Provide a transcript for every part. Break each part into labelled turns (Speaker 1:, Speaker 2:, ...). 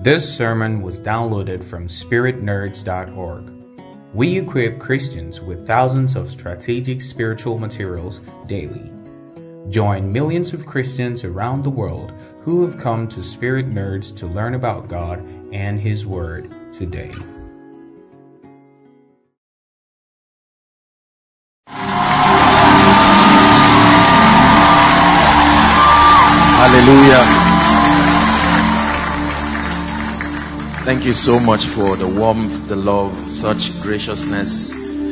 Speaker 1: This sermon was downloaded from spiritnerds.org. We equip Christians with thousands of strategic spiritual materials daily. Join millions of Christians around the world who have come to Spirit Nerds to learn about God and His Word today.
Speaker 2: Hallelujah. Thank you so much for the warmth, the love, such graciousness.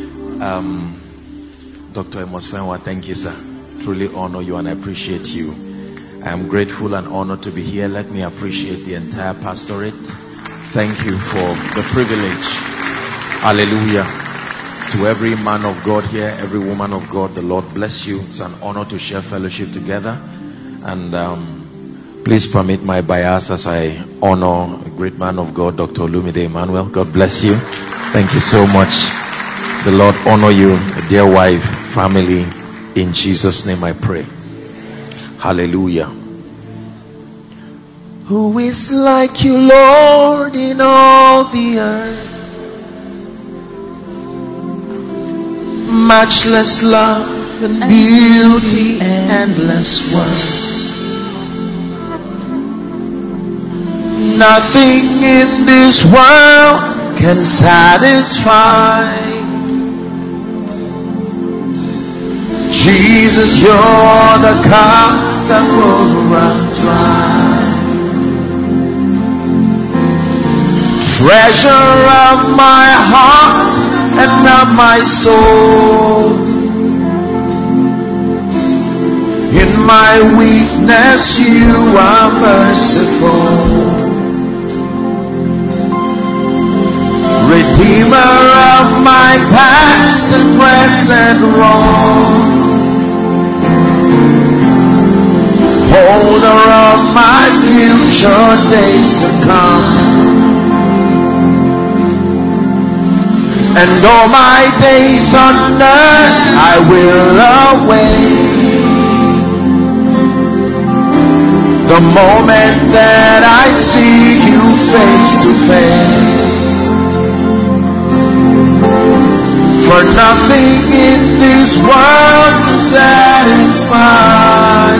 Speaker 2: Dr. Amos Fenwa, thank you, sir. Truly honor you and I appreciate you. I am grateful and honored to be here. Let me appreciate the entire pastorate. Thank you for the privilege. Hallelujah. To every man of God here, every woman of God, the Lord bless you. It's an honor to share fellowship together. And please permit my bias as I honor a great man of God, Dr. Olumide Emmanuel. God bless you. Thank you so much. The Lord honor you, a dear wife, family. In Jesus' name I pray. Hallelujah. Who is like you, Lord, in all the earth? Matchless love and beauty, endless worth. Nothing in this world can satisfy. Jesus, you're the cup that will run dry. Treasure of my heart and of my soul. In my weakness you are merciful. Redeemer of my past and present wrong. Holder of my future days to come. And all my days on earth I will await the moment that I see you face to face. For nothing in this world can satisfy.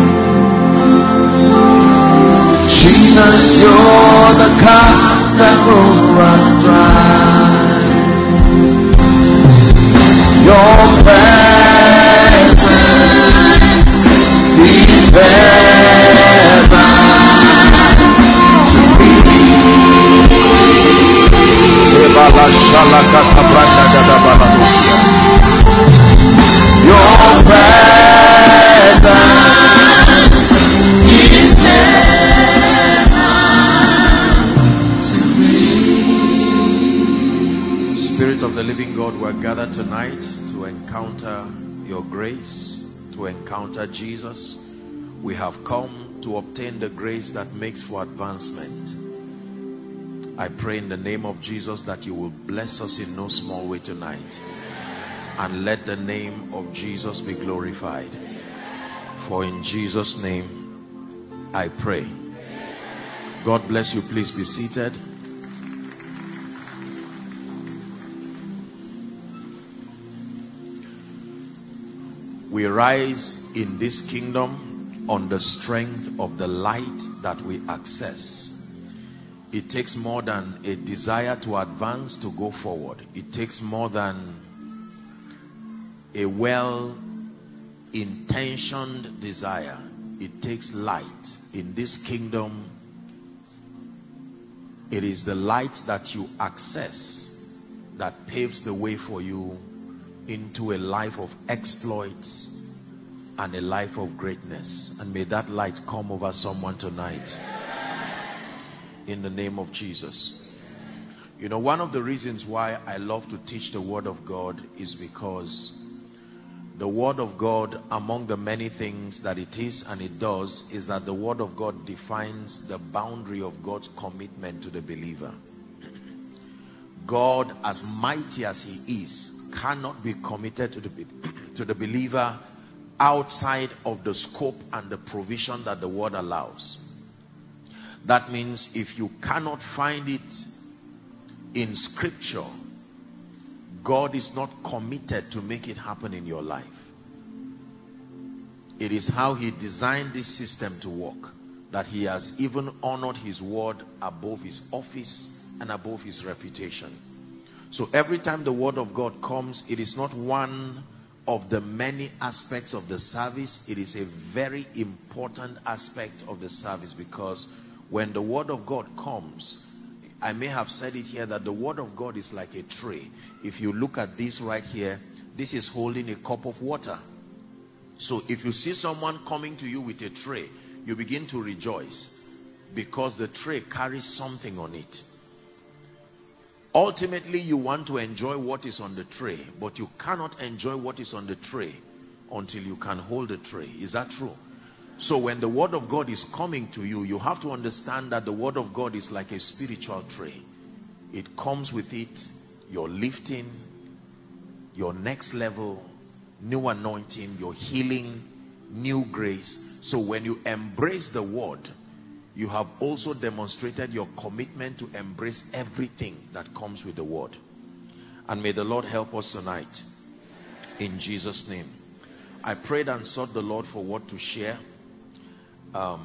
Speaker 2: Jesus, you're the cup that will run dry. Your presence is heaven to me. Your presence is heaven. Spirit of the living God, we are gathered tonight to encounter your grace, to encounter Jesus. We have come to obtain the grace that makes for advancement. I pray in the name of Jesus that you will bless us in no small way tonight. And let the name of Jesus be glorified. For in Jesus' name I pray. God bless you. Please be seated. We rise in this kingdom on the strength of the light that we access. It takes more than a desire to advance to go forward. It takes more than a well-intentioned desire. It takes light. In this kingdom, it is the light that you access that paves the way for you into a life of exploits and a life of greatness. And may that light come over someone tonight. In the name of Jesus. You know, one of the reasons why I love to teach the Word of God is because the Word of God, among the many things that it is and it does, is that the Word of God defines the boundary of God's commitment to the believer. God, as mighty as He is, cannot be committed to the believer outside of the scope and the provision that the Word allows. That means if you cannot find it in scripture, God is not committed to make it happen in your life. It is how he designed this system to work, that he has even honored his word above his office and above his reputation. So every time the word of God comes, it is not one of the many aspects of the service. It is a very important aspect of the service, because when the word of God comes, I may have said it here that the word of God is like a tray. If you look at this right here, this is holding a cup of water. So if you see someone coming to you with a tray, you begin to rejoice because the tray carries something on it. Ultimately, you want to enjoy what is on the tray, but you cannot enjoy what is on the tray until you can hold the tray. Is that true? So when the word of God is coming to you, you have to understand that the word of God is like a spiritual tray. It comes with it your lifting, your next level, new anointing, your healing, new grace. So when you embrace the word, you have also demonstrated your commitment to embrace everything that comes with the word. And may the Lord help us tonight, in Jesus' name. I prayed and sought the Lord for what to share. I've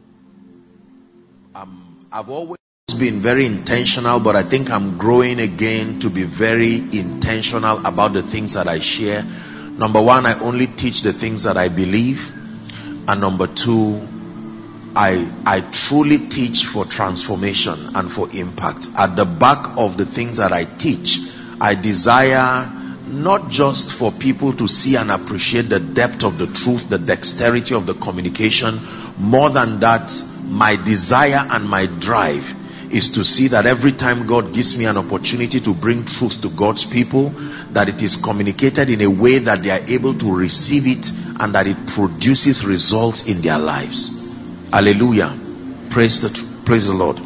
Speaker 2: always been very intentional, but I think I'm growing again to be very intentional about the things that I share. Number one, I only teach the things that I believe. And number two, I truly teach for transformation and for impact. At the back of the things that I teach, I desire not just for people to see and appreciate the depth of the truth, the dexterity of the communication. More than that, my desire and my drive is to see that every time God gives me an opportunity to bring truth to God's people, that it is communicated in a way that they are able to receive it and that it produces results in their lives. Hallelujah. Praise the Lord.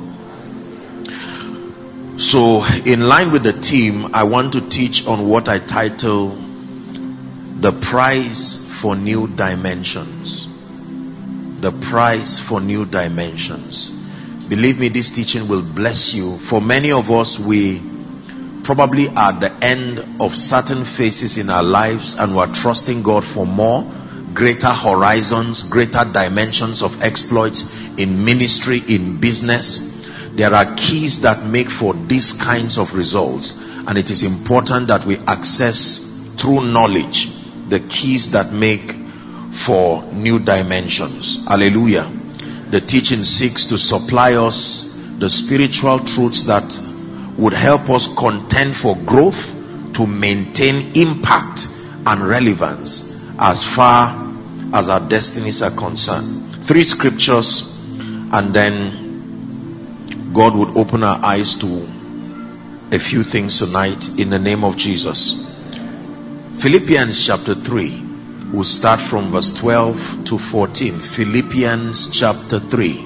Speaker 2: So in line with the theme, I want to teach on what I title The Price for New Dimensions. The price for new dimensions. Believe me, this teaching will bless you. For many of us, we probably are at the end of certain phases in our lives, and we're trusting God for more, greater horizons, greater dimensions of exploits in ministry, in business. There are keys that make for these kinds of results, and it is important that we access through knowledge the keys that make for new dimensions. Hallelujah. The teaching seeks to supply us the spiritual truths that would help us contend for growth, to maintain impact and relevance as far as our destinies are concerned. 3 scriptures, and then God would open our eyes to a few things tonight in the name of Jesus. Philippians chapter 3. We'll start from verse 12 to 14. Philippians chapter 3.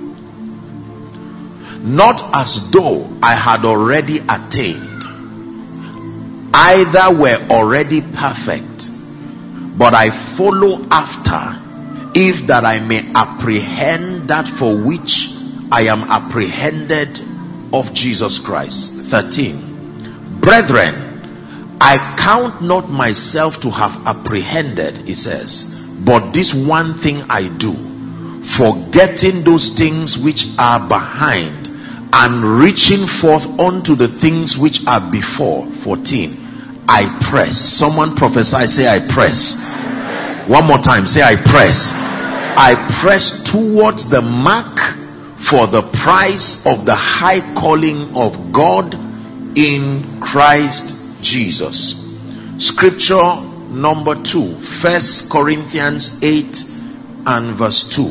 Speaker 2: Not as though I had already attained, either were already perfect, but I follow after, if that I may apprehend that for which I am apprehended of Jesus Christ. 13. Brethren, I count not myself to have apprehended, he says, but this one thing I do, forgetting those things which are behind, and reaching forth unto the things which are before. 14. I press. Someone prophesy, say I press. One more time, say I press. I press towards the mark for the prize of the high calling of God in Christ Jesus. Scripture number 2, 1 Corinthians 8 and verse 2.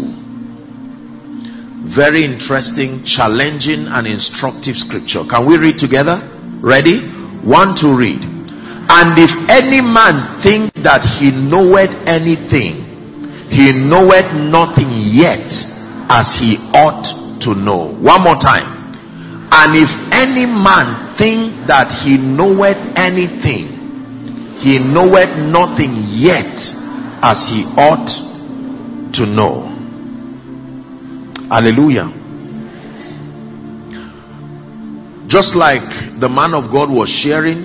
Speaker 2: Very interesting, challenging and instructive scripture. Can we read together? Ready? 1 to read. And if any man think that he knoweth anything, he knoweth nothing yet as he ought to know. One more time. And if any man think that he knoweth anything, he knoweth nothing yet as he ought to know. Hallelujah. Just like the man of God was sharing,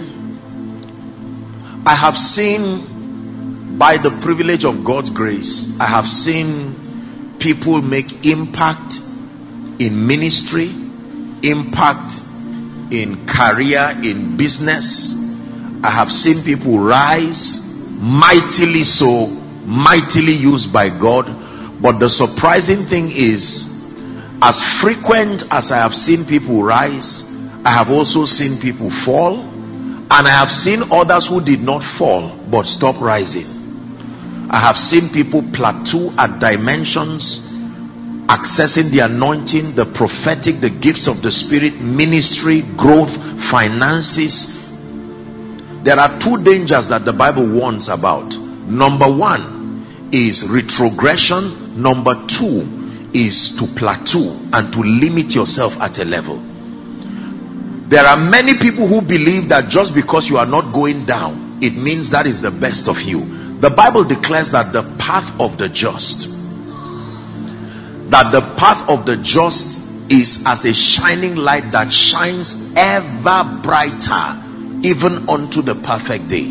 Speaker 2: I have seen, by the privilege of God's grace, I have seen people make impact in ministry, impact in career, in business. I have seen people rise mightily, so mightily used by God. But the surprising thing is, as frequent as I have seen people rise, I have also seen people fall, and I have seen others who did not fall but stop rising. I have seen people plateau at dimensions, accessing the anointing, the prophetic, the gifts of the Spirit, ministry, growth, finances. There are two dangers that the Bible warns about. Number one is retrogression. Number two is to plateau and to limit yourself at a level. There are many people who believe that just because you are not going down, it means that is the best of you. The Bible declares that the path of the just, is as a shining light that shines ever brighter, even unto the perfect day.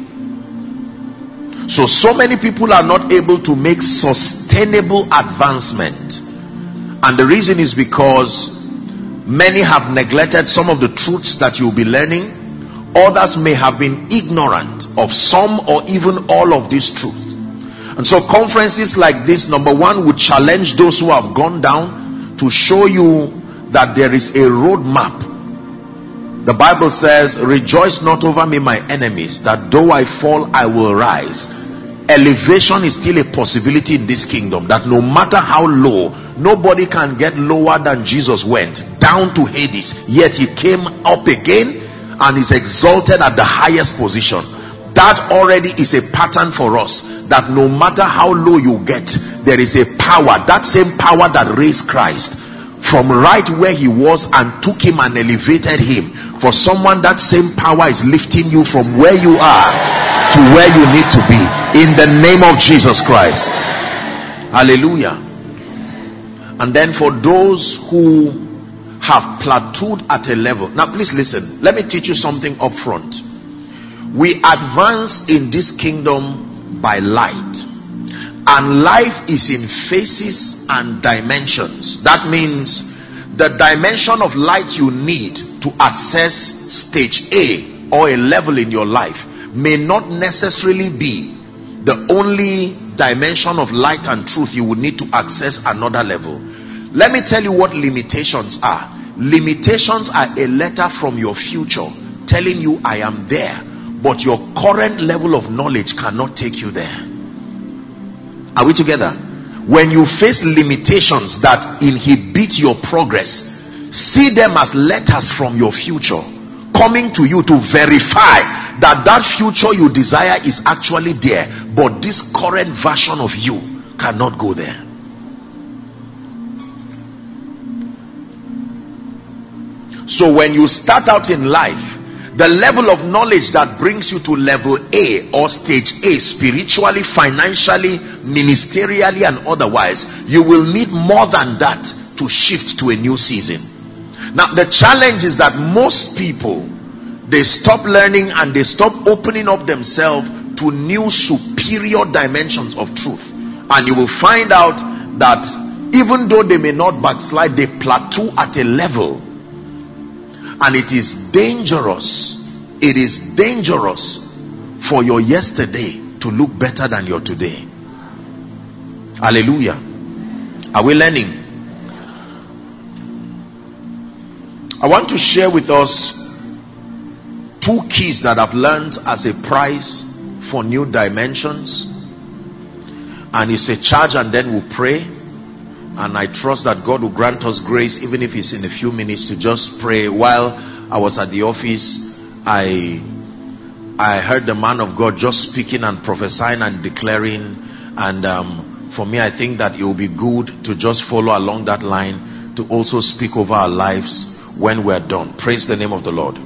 Speaker 2: So many people are not able to make sustainable advancement, and the reason is because many have neglected some of the truths that you'll be learning. Others may have been ignorant of some or even all of these truths. And so conferences like this, number one, would challenge those who have gone down to show you that there is a roadmap. The Bible says, rejoice not over me, my enemies, that though I fall, I will rise. Elevation is still a possibility in this kingdom, that no matter how low, nobody can get lower than Jesus went, down to Hades, yet he came up again and is exalted at the highest position. That already is a pattern for us, that no matter how low you get, there is a power, that same power that raised Christ from right where he was and took him and elevated him. For someone, that same power is lifting you from where you are to where you need to be, in the name of Jesus Christ. Hallelujah. And then for those who have plateaued at a level, now please listen, let me teach you something up front. We advance in this kingdom by light, and life is in phases and dimensions. That means the dimension of light you need to access stage A or a level in your life may not necessarily be the only dimension of light and truth you would need to access another level. Let me tell you what limitations are. Limitations are a letter from your future telling you, I am there, but your current level of knowledge cannot take you there. Are we together? When you face limitations that inhibit your progress, see them as letters from your future coming to you to verify that that future you desire is actually there, but this current version of you cannot go there. So when you start out in life, the level of knowledge that brings you to level A or stage A, spiritually, financially, ministerially, and otherwise, you will need more than that to shift to a new season. Now the challenge is that most people, they stop learning and they stop opening up themselves to new superior dimensions of truth, and you will find out that even though they may not backslide, they plateau at a level. And it is dangerous. It is dangerous for your yesterday to look better than your today. Hallelujah. Are we learning? I want to share with us two keys that I've learned as a prize for new dimensions. And it's a charge, and then we'll pray. And I trust that God will grant us grace, even if it's in a few minutes, to just pray. While I was at the office, I heard the man of God just speaking and prophesying and declaring. And for me, I think that it will be good to just follow along that line, to also speak over our lives when we're done. Praise the name of the Lord.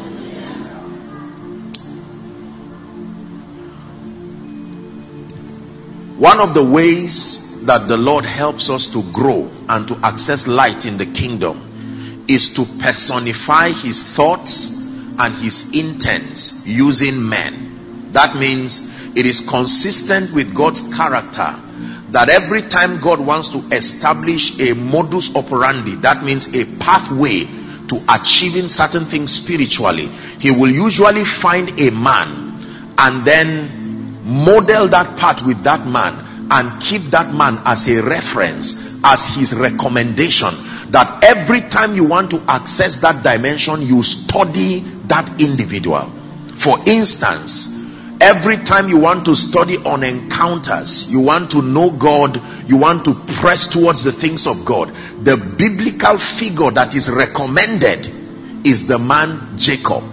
Speaker 2: One of the ways that the Lord helps us to grow and to access light in the kingdom is to personify his thoughts and his intents using men. That means it is consistent with God's character that every time God wants to establish a modus operandi, that means a pathway to achieving certain things spiritually, he will usually find a man and then model that path with that man and keep that man as a reference, as his recommendation, that every time you want to access that dimension, you study that individual. For instance, every time you want to study on encounters, you want to know God, you want to press towards the things of God, the biblical figure that is recommended is the man Jacob.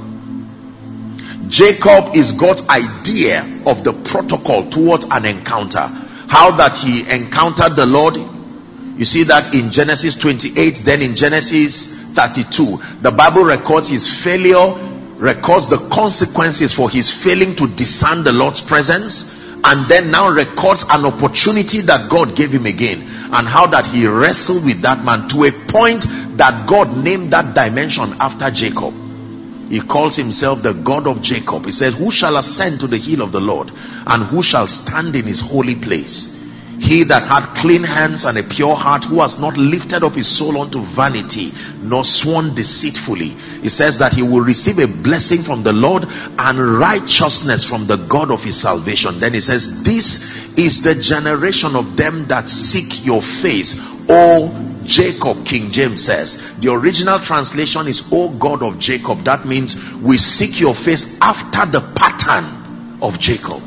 Speaker 2: Jacob is God's idea of the protocol towards an encounter. How that he encountered the Lord. You see that in Genesis 28, then in Genesis 32. The Bible records his failure, records the consequences for his failing to discern the Lord's presence, and then now records an opportunity that God gave him again, and how that he wrestled with that man to a point that God named that dimension after Jacob. He calls himself the God of Jacob. He says, who shall ascend to the hill of the Lord, and who shall stand in his holy place? He that hath clean hands and a pure heart, who has not lifted up his soul unto vanity, nor sworn deceitfully. He says that he will receive a blessing from the Lord and righteousness from the God of his salvation. Then he says, this is the generation of them that seek your face, O Jacob. King James says. The original translation is, O God of Jacob. That means we seek your face after the pattern of Jacob.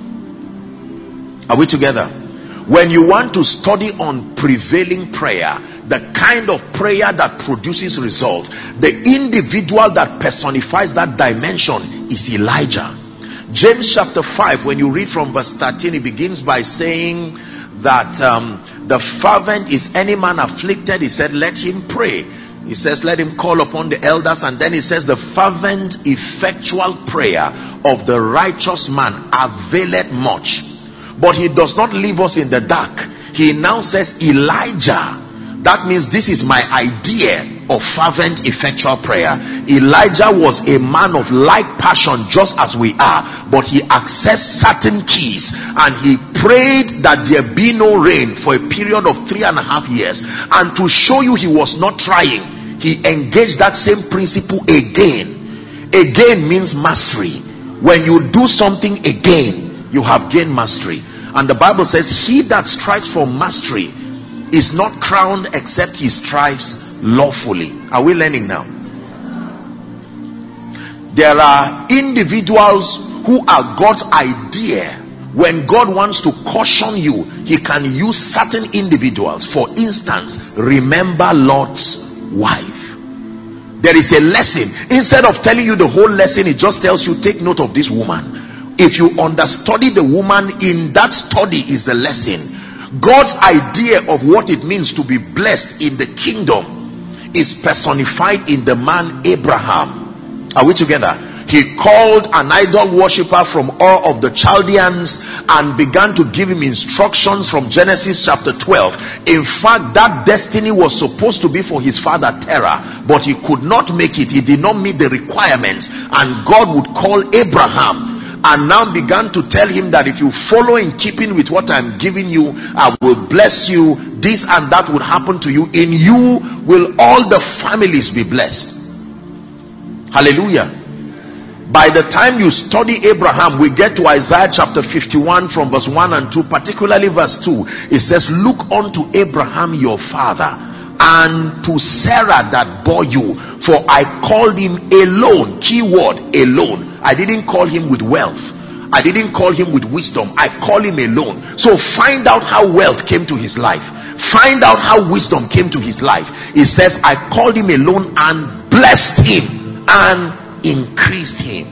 Speaker 2: Are we together? When you want to study on prevailing prayer, the kind of prayer that produces result, the individual that personifies that dimension is Elijah. James chapter 5, when you read from verse 13, it begins by saying that the fervent is any man afflicted. He said, let him pray. He says, let him call upon the elders. And then he says, the fervent effectual prayer of the righteous man availeth much. But he does not leave us in the dark. He now says Elijah. That means this is my idea of fervent effectual prayer. Elijah was a man of like passion just as we are, but he accessed certain keys and he prayed that there be no rain for a period of 3.5 years. And to show you he was not trying, he engaged that same principle again. Again means mastery. When you do something again, you have gained mastery. And the Bible says, he that strives for mastery is not crowned except he strives lawfully. Are we learning now? There are individuals who are God's idea. When God wants to caution you, he can use certain individuals. For instance, remember Lot's wife. There is a lesson. Instead of telling you the whole lesson, it just tells you, take note of this woman. If you understudy the woman, in that study is the lesson. God's idea of what it means to be blessed in the kingdom is personified in the man Abraham. Are we together? He called an idol worshipper from Ur of the Chaldeans and began to give him instructions from Genesis chapter 12. In fact, that destiny was supposed to be for his father Terah, but he could not make it. He did not meet the requirements, and God would call Abraham and now began to tell him that if you follow in keeping with what I'm giving you, I will bless you. This and that would happen to you. In you will all the families be blessed. Hallelujah. By the time you study Abraham, we get to Isaiah chapter 51 from verse 1 and 2, particularly verse 2. It says, look unto Abraham your father, and to Sarah that bore you, for I called him alone. Key word, alone. I didn't call him with wealth. I didn't call him with wisdom. I call him alone. So find out how wealth came to his life. Find out how wisdom came to his life. It says, I called him alone and blessed him and increased him.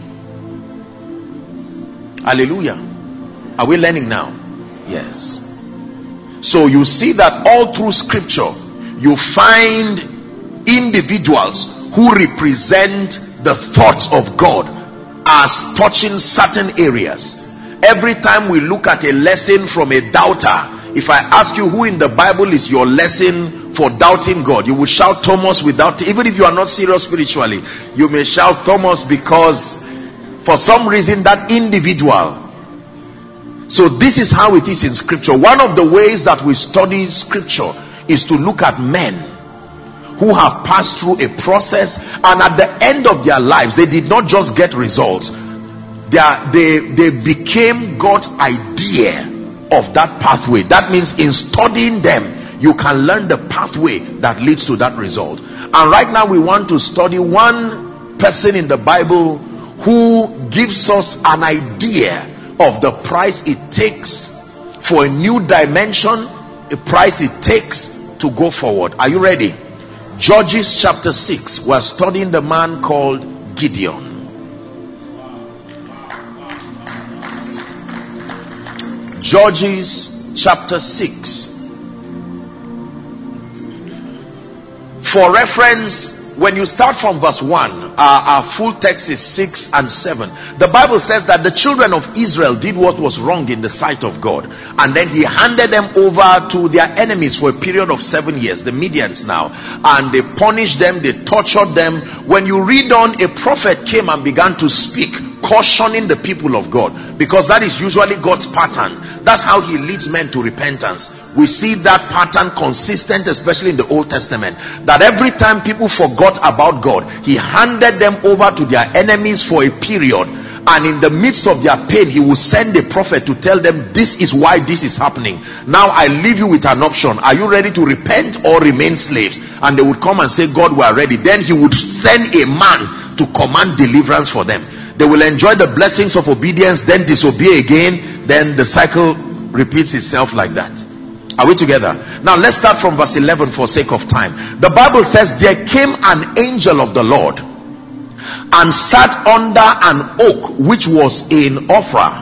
Speaker 2: Hallelujah. Are we learning now? Yes. So you see that all through scripture, you find individuals who represent the thoughts of God as touching certain areas. Every time we look at a lesson from a doubter, If I ask you who in the Bible is your lesson for doubting God, you will shout Thomas without, even if you are not serious spiritually, you may shout Thomas, because for some reason that individual. So this is how it is in scripture. One of the ways that we study scripture is to look at men who have passed through a process, and at the end of their lives they did not just get results, they became God's idea of that pathway. That means in studying them you can learn the pathway that leads to that result. And right now we want to study one person in the Bible who gives us an idea of the price it takes for a new dimension, a price it takes to go forward. Are you ready? Judges chapter 6. We're studying the man called Gideon. Judges chapter 6. For reference, when you start from verse 1, our full text is 6 and 7. The Bible says that the children of Israel did what was wrong in the sight of God, and then he handed them over to their enemies for a period of 7 years, the Midians now, and they punished them, they tortured them. When you read on, a prophet came and began to speak, cautioning the people of God, because that is usually God's pattern. That's how he leads men to repentance. We see that pattern consistent, especially in the Old Testament, that every time people forgot about God, he handed them over to their enemies for a period, and in the midst of their pain he will send a prophet to tell them, this is why this is happening. Now I leave you with an option. Are you ready to repent or remain slaves? And they would come and say, God, we are ready. Then he would send a man to command deliverance for them. They will enjoy the blessings of obedience, then disobey again, then the cycle repeats itself like that. Are we together? Now let's start from verse 11 for sake of time. The Bible says, there came an angel of the Lord and sat under an oak which was in Ophrah,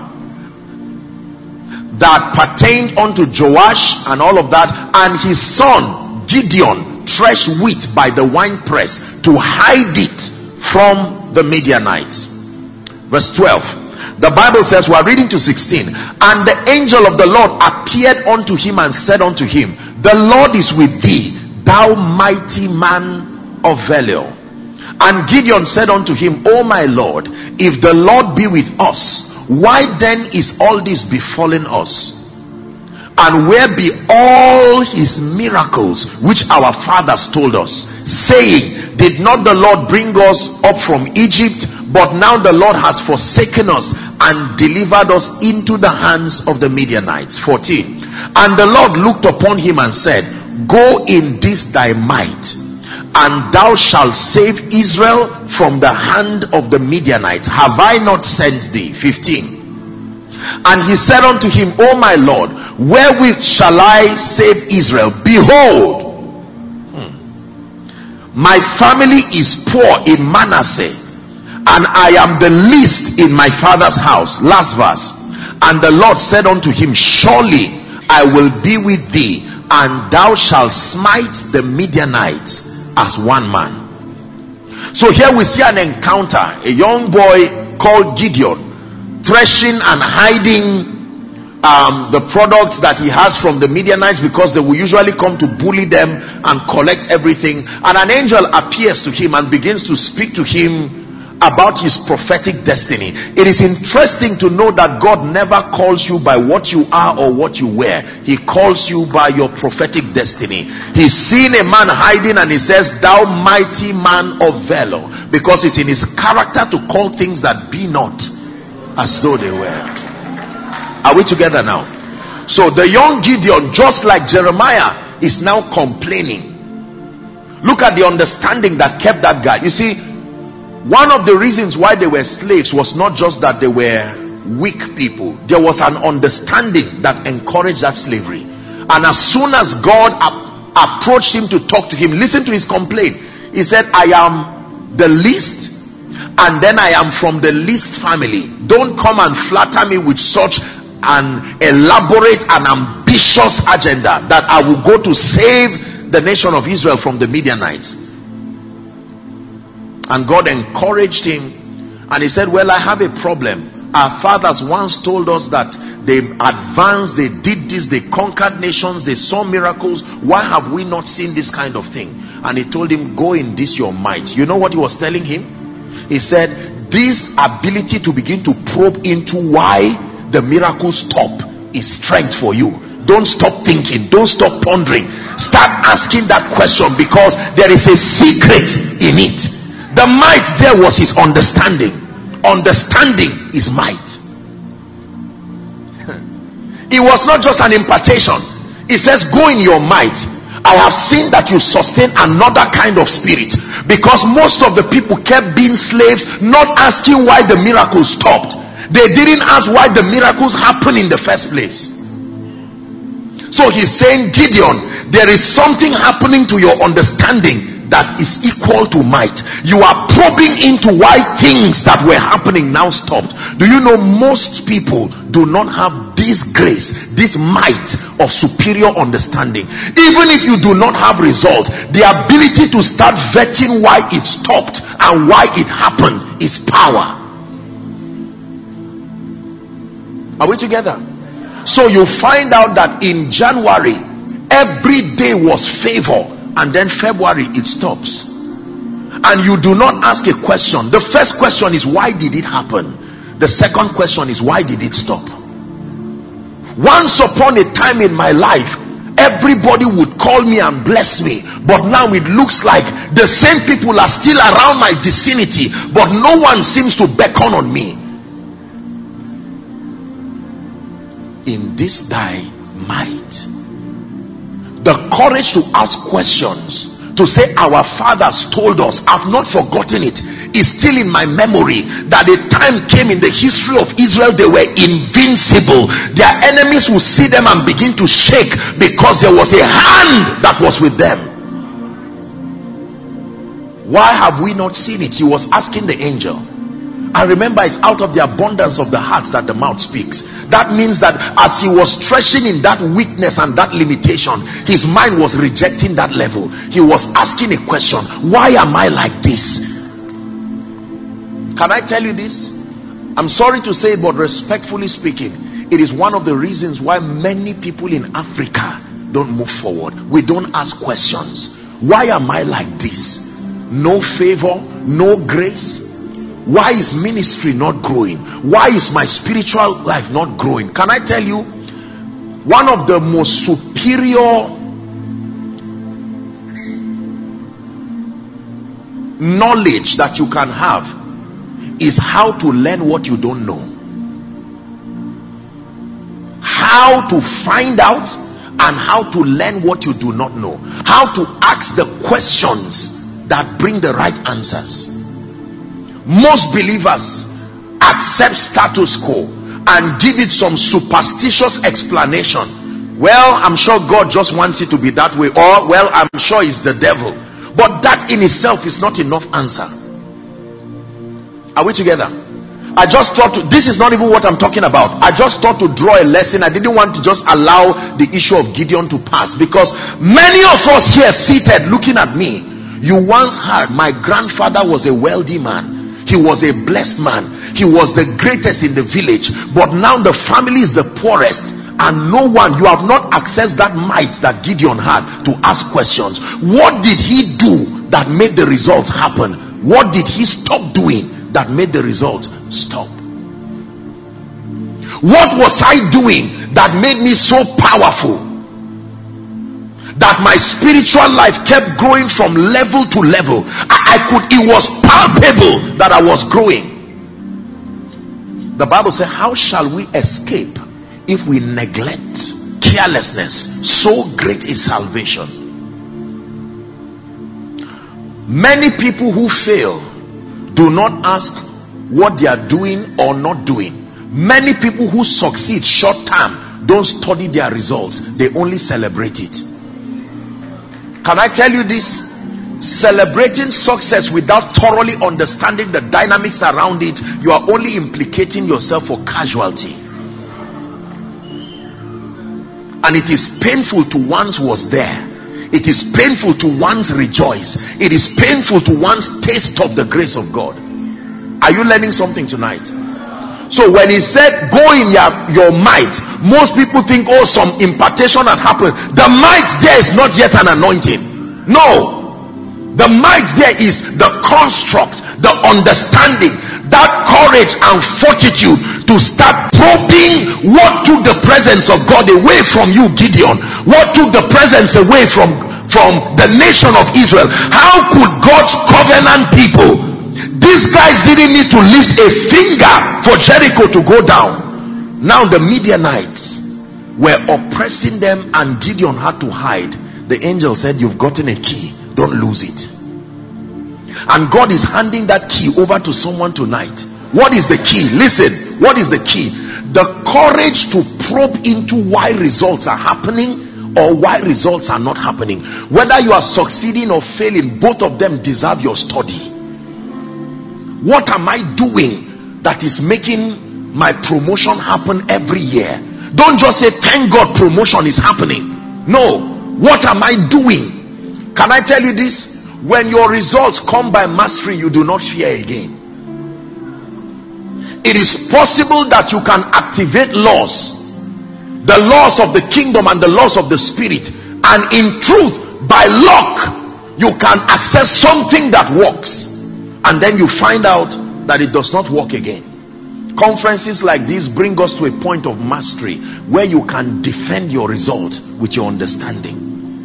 Speaker 2: that pertained unto Joash and all of that, and his son Gideon threshed wheat by the winepress to hide it from the Midianites. Verse 12, the Bible says, we are reading to 16, and the angel of the Lord appeared unto him and said unto him, the Lord is with thee, thou mighty man of valor. And Gideon said unto him, O my Lord, if the Lord be with us, why then is all this befallen us? And where be all his miracles which our fathers told us, saying, did not the Lord bring us up from Egypt? But now the Lord has forsaken us and delivered us into the hands of the Midianites. 14. And the Lord looked upon him and said, go in this thy might, and thou shalt save Israel from the hand of the Midianites. Have I not sent thee? 15. And he said unto him, O my Lord, wherewith shall I save Israel? Behold, my family is poor in Manasseh, and I am the least in my father's house. Last verse. And the Lord said unto him, surely I will be with thee, and thou shalt smite the Midianites as one man. So here we see an encounter. A young boy called Gideon threshing and hiding the products that he has from the Midianites, because they will usually come to bully them and collect everything. And an angel appears to him and begins to speak to him about his prophetic destiny. It is interesting to know that God never calls you by what you are or what you wear. He calls you by your prophetic destiny. He's seen a man hiding and he says, thou mighty man of valor, because it's in his character to call things that be not as though they were. Are we together now? So the young Gideon, just like Jeremiah, is now complaining. Look at the understanding that kept that guy. You see, one of the reasons why they were slaves was not just that they were weak people. There was an understanding that encouraged that slavery. And as soon as God approached him to talk to him, listen to his complaint. He said, I am the least, and then I am from the least family. Don't come and flatter me with such an elaborate and ambitious agenda that I will go to save the nation of Israel from the Midianites. And God encouraged him, and he said, well, I have a problem. Our fathers once told us that they advanced, they did this, they conquered nations, they saw miracles. Why have we not seen this kind of thing? And he told him, go in this your might. You know what he was telling him? He said, this ability to begin to probe into why the miracles stop is strength for you. Don't stop thinking. Don't stop pondering. Start asking that question, because there is a secret in it. The might there was his understanding. Understanding is might. It was not just an impartation. It says, go in your might. I have seen that you sustain another kind of spirit, because most of the people kept being slaves, not asking why the miracles stopped. They didn't ask why the miracles happened in the first place. So he's saying, Gideon, there is something happening to your understanding that is equal to might. You are probing into why things that were happening now stopped. Do you know most people do not have this grace, this might of superior understanding? Even if you do not have results, the ability to start vetting why it stopped and why it happened is power. Are we together? So you find out that in January every day was favor, and then February it stops, and you do not ask a question. The first question is, why did it happen? The second question is, why did it stop? Once upon a time in my life, everybody would call me and bless me, but now it looks like the same people are still around my vicinity, but no one seems to beckon on me. In this thy might, the courage to ask questions, to say our fathers told us, I've not forgotten it, is still in my memory, that a time came in the history of Israel they were invincible. Their enemies would see them and begin to shake, because there was a hand that was with them. Why have we not seen it? He was asking the angel. And remember, it's out of the abundance of the heart that the mouth speaks. That means that as he was stretching in that weakness and that limitation, his mind was rejecting that level. He was asking a question: why am I like this? Can I tell you this? I'm sorry to say, but respectfully speaking, it is one of the reasons why many people in Africa don't move forward. We don't ask questions. Why am I like this? No favor, no grace. Why is ministry not growing? Why is my spiritual life not growing? Can I tell you, one of the most superior knowledge that you can have is how to learn what you don't know. How to find out and how to learn what you do not know. How to ask the questions that bring the right answers. Most believers accept status quo and give it some superstitious explanation. Well, I'm sure God just wants it to be that way, or well, I'm sure it's the devil. But that in itself is not enough answer. Are we together? I just thought this is not even what I'm talking about. I just thought to draw a lesson. I didn't want to just allow the issue of Gideon to pass, because many of us here seated looking at me, you once heard my grandfather was a wealthy man. He was a blessed man. He was the greatest in the village. But now the family is the poorest, and no one, you have not accessed that might that Gideon had to ask questions. What did he do that made the results happen? What did he stop doing that made the result stop? What was I doing that made me so powerful that my spiritual life kept growing from level to level? It was palpable that I was growing. The Bible says, how shall we escape if we neglect carelessness? So great is salvation. Many people who fail do not ask what they are doing or not doing. Many people who succeed short term don't study their results. They only celebrate it. Can I tell you this? Celebrating success without thoroughly understanding the dynamics around it, you are only implicating yourself for casualty. And it is painful to one's was there. It is painful to one's rejoice. It is painful to one's taste of the grace of God. Are you learning something tonight? So when he said go in your might, most people think, oh, some impartation had happened. The might there is not yet an anointing. No, the might there is the construct, the understanding, that courage and fortitude to start probing what took the presence of God away from you, Gideon. What took the presence away from the nation of Israel? How could God's covenant people, these guys didn't need to lift a finger for Jericho to go down. Now the Midianites were oppressing them and Gideon had to hide. The angel said, you've gotten a key, don't lose it. And God is handing that key over to someone tonight. What is the key? Listen, what is the key? The courage to probe into why results are happening or why results are not happening. Whether you are succeeding or failing, both of them deserve your study. What am I doing that is making my promotion happen every year? Don't just say thank God promotion is happening. No, what am I doing? Can I tell you this? When your results come by mastery, you do not fear again. It is possible that you can activate laws, the laws of the kingdom and the laws of the spirit, and in truth, by luck, you can access something that works, and then you find out that it does not work again. Conferences like this bring us to a point of mastery where you can defend your result with your understanding.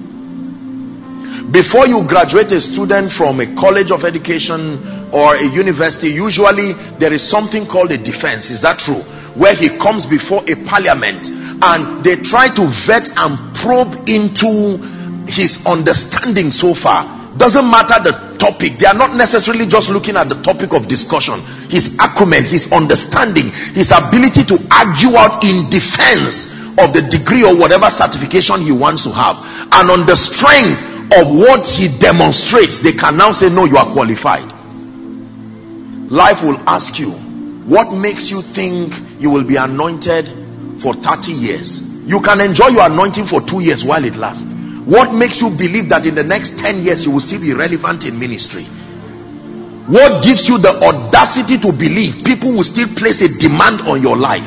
Speaker 2: Before you graduate a student from a college of education or a university, usually there is something called a defense. Is that true? Where he comes before a parliament and they try to vet and probe into his understanding so far. Doesn't matter the topic. They are not necessarily just looking at the topic of discussion. His acumen, his understanding, his ability to argue out in defense of the degree or whatever certification he wants to have. And on the strength of what he demonstrates, they can now say, no, you are qualified. Life will ask you, what makes you think you will be anointed for 30 years? You can enjoy your anointing for 2 years while it lasts. What makes you believe that in the next 10 years you will still be relevant in ministry? What gives you the audacity to believe people will still place a demand on your life?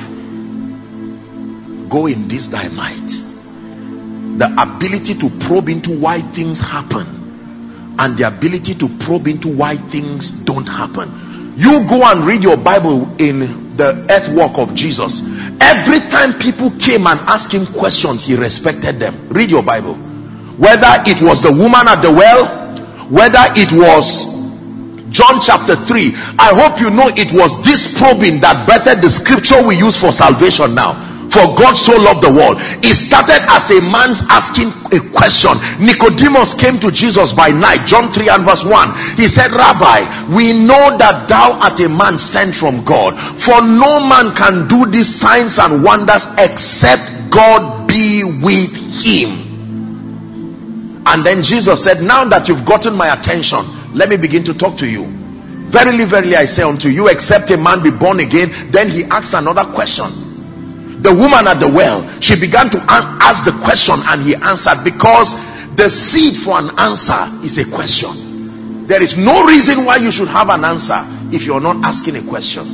Speaker 2: Go in this thy might. The ability to probe into why things happen and the ability to probe into why things don't happen. You go and read your Bible in the earthwork of Jesus. Every time people came and asked him questions, he respected them. Read your Bible. Whether it was the woman at the well, whether it was John chapter 3, I hope you know it was this probing that bettered the scripture we use for salvation now. For God so loved the world. It started as a man's asking a question. Nicodemus came to Jesus by night. John 3 and verse 1. He said, Rabbi, we know that thou art a man sent from God. For no man can do these signs and wonders except God be with him. And then Jesus said, now that you've gotten my attention, let me begin to talk to you. Verily, verily, I say unto you, except a man be born again. Then he asks another question. The woman at the well, she began to ask the question and he answered, because the seed for an answer is a question. There is no reason why you should have an answer if you're not asking a question.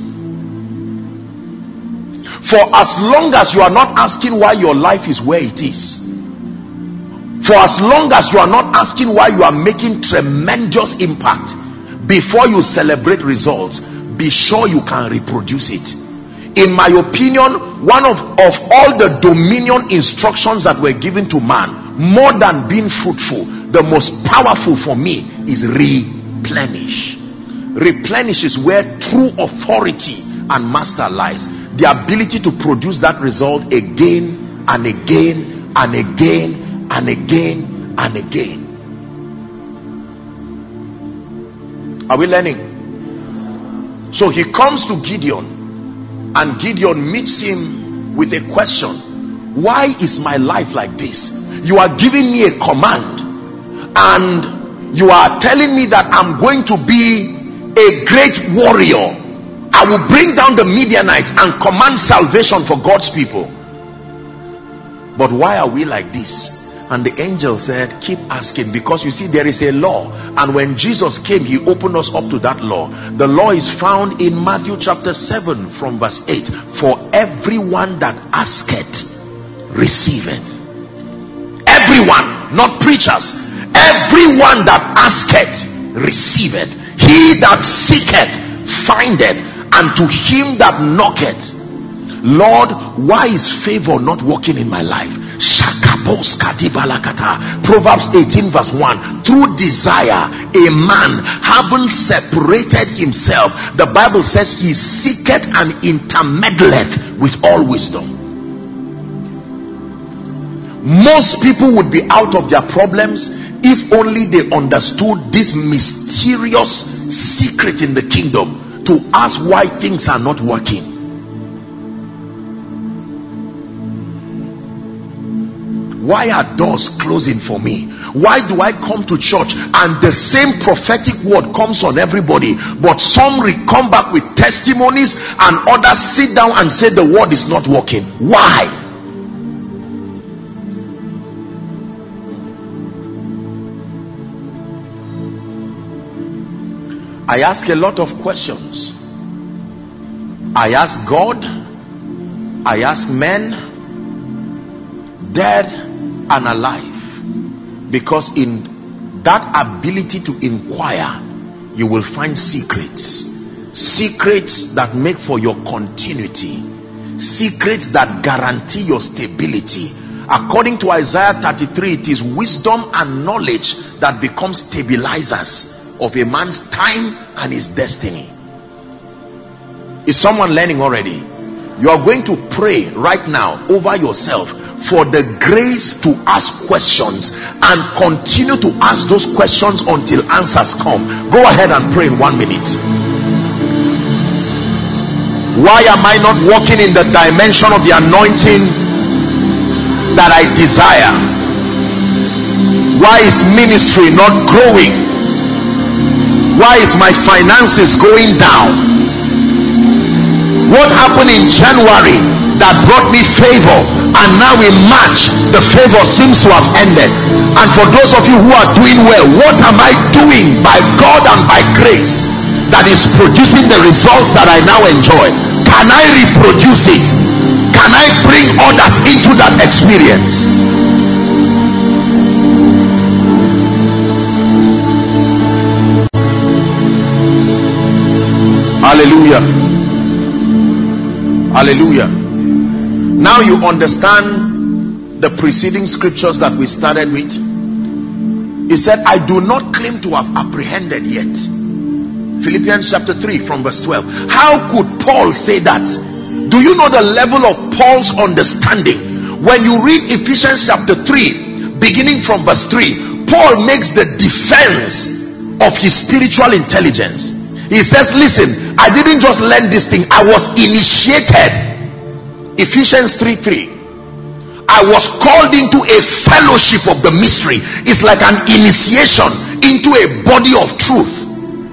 Speaker 2: For as long as you are not asking why your life is where it is, for as long as you are not asking why you are making tremendous impact, before you celebrate results, be sure you can reproduce it. In my opinion, one of all the dominion instructions that were given to man, more than being fruitful, the most powerful for me is replenish. Replenish is where true authority and master lies. The ability to produce that result again and again and again and again and again. Are we learning? So he comes to Gideon, and Gideon meets him with a question. Why is my life like this? You are giving me a command and you are telling me that I'm going to be a great warrior. I will bring down the Midianites and command salvation for God's people. But why are we like this? And the angel said, keep asking, because you see there is a law, and when Jesus came, he opened us up to that law. The law is found in Matthew chapter 7 from verse 8. For everyone that asketh receiveth. Everyone, not preachers. Everyone that asketh receiveth. He that seeketh findeth, and to him that knocketh. Lord, why is favor not working in my life? Proverbs 18 verse 1. Through desire, a man having separated himself, the Bible says, he seeketh and intermeddleth with all wisdom. Most people would be out of their problems if only they understood this mysterious secret in the kingdom, to ask why things are not working. Why are doors closing for me? Why do I come to church and the same prophetic word comes on everybody, but some come back with testimonies and others sit down and say the word is not working? Why? I ask a lot of questions. I ask God, I ask men, dead and alive, because in that ability to inquire, you will find secrets that make for your continuity, secrets that guarantee your stability. According to Isaiah 33, it is wisdom and knowledge that become stabilizers of a man's time and his destiny. Is someone learning already? You are going to pray right now over yourself for the grace to ask questions, and continue to ask those questions until answers come. Go ahead and pray in 1 minute. Why am I not walking in the dimension of the anointing that I desire? Why is ministry not growing? Why is my finances going down? What happened in January that brought me favor, and now in March the favor seems to have ended? And for those of you who are doing well, what am I doing by God and by grace that is producing the results that I now enjoy? Can I reproduce it? Can I bring others into that experience? Hallelujah. Hallelujah. Now you understand the preceding scriptures that we started with. He said, I do not claim to have apprehended yet. Philippians chapter 3 from verse 12. How could Paul say that? Do you know the level of Paul's understanding? When you read Ephesians chapter 3 beginning from verse 3, Paul makes the defense of his spiritual intelligence. He says, listen, I didn't just learn this thing, I was initiated. Ephesians 3:3. I was called into a fellowship of the mystery. It's like an initiation into a body of truth.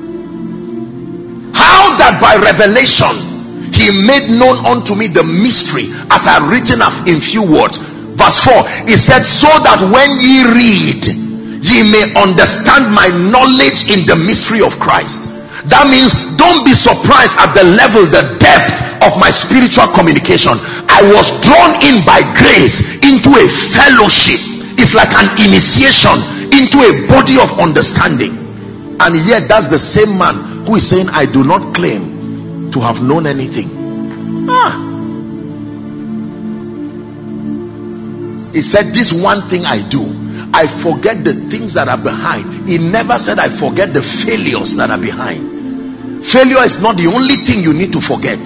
Speaker 2: How that by revelation he made known unto me the mystery, as I written in few words. Verse 4, he said, so that when ye read, ye may understand my knowledge in the mystery of Christ. That means don't be surprised at the level, the depth of my spiritual communication. I was drawn in by grace into a fellowship. It's like an initiation into a body of understanding. And yet that's the same man who is saying, I do not claim to have known anything. He said, this one thing I do, I forget the things that are behind. He never said I forget the failures that are behind. Failure is not the only thing you need to forget.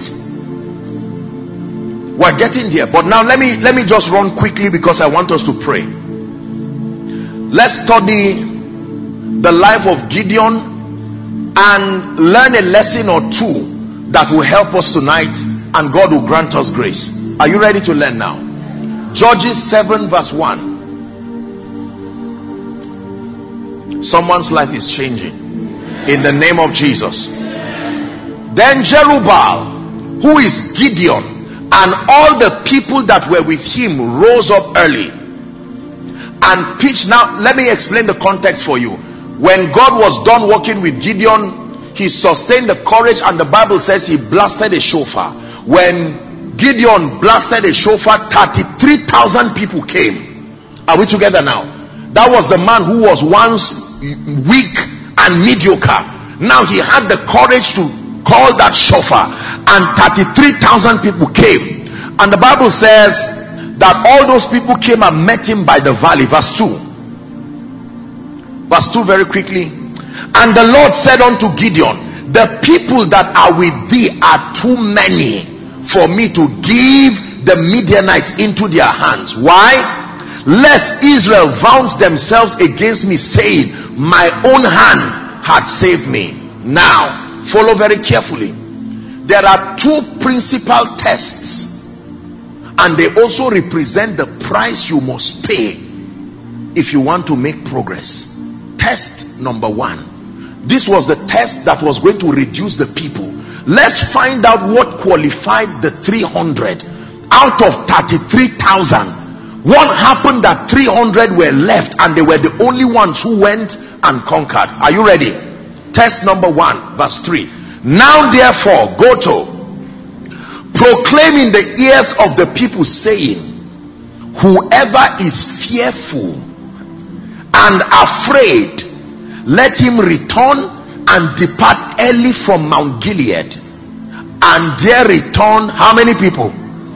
Speaker 2: We're getting there, but now let me just run quickly because I want us to pray. Let's study the life of Gideon and learn a lesson or two that will help us tonight, and God will grant us grace. Are you ready to learn now? Judges 7 verse 1. Someone's life is changing in the name of Jesus. Then Jerubbaal, who is Gideon, and all the people that were with him rose up early and pitched. Now let me explain the context for you. When God was done working with Gideon, he sustained the courage, and the Bible says he blasted a shofar. When Gideon blasted a shofar, 33,000 people came. Are we together now? That was the man who was once weak and mediocre. Now he had the courage to call that shofar, and 33,000 people came. And the Bible says that all those people came and met him by the valley. Verse 2. Verse 2 very quickly. And the Lord said unto Gideon, the people that are with thee are too many for me to give the Midianites into their hands. Why? Lest Israel vaunt themselves against me, saying, my own hand had saved me. Now follow very carefully. There are two principal tests, and they also represent the price you must pay if you want to make progress. Test number one. This was the test that was going to reduce the people. Let's find out what qualified the 300 out of 33,000. What happened that 300 were left and they were the only ones who went and conquered? Are you ready? Test number 1, verse 3. Now therefore go to, proclaim in the ears of the people, saying, whoever is fearful and afraid, let him return and depart early from Mount Gilead. And there return how many people?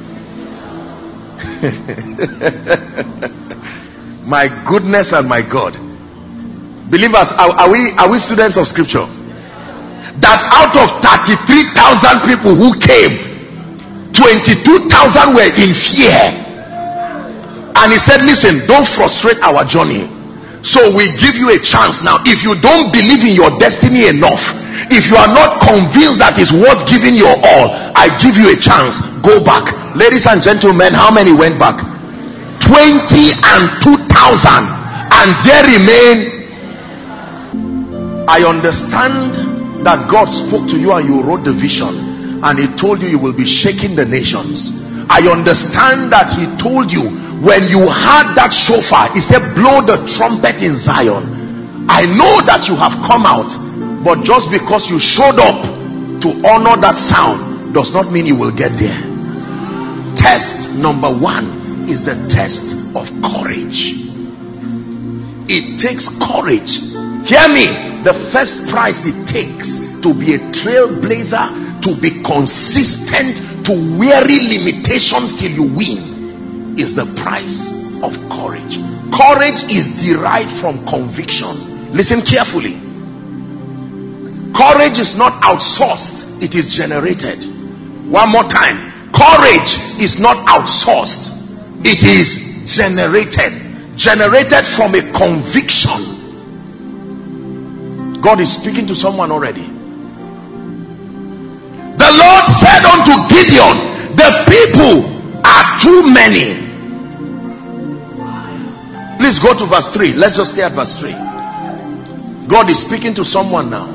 Speaker 2: My goodness and my God. Believers, are we students of scripture? That out of 33,000 people who came, 22,000 were in fear. And he said, listen, don't frustrate our journey. So we give you a chance now. If you don't believe in your destiny enough, if you are not convinced that it's worth giving your all, I give you a chance. Go back. Ladies and gentlemen, how many went back? 20 and 2,000. And there remain. I understand that God spoke to you and you wrote the vision, and he told you you will be shaking the nations. I understand that he told you when you heard that shofar, he said, blow the trumpet in Zion. I know that you have come out, but just because you showed up to honor that sound does not mean you will get there. Test number 1 is the test of courage. It takes courage. Hear me. The first price it takes to be a trailblazer, to be consistent, to weary limitations till you win, is the price of courage. Courage is derived from conviction. Listen carefully. Courage is not outsourced, it is generated. One more time. Courage is not outsourced, it is generated. Generated from a conviction. God is speaking to someone already. The Lord said unto Gideon, the people are too many. Please go to verse 3. Let's just stay at verse 3. God is speaking to someone now.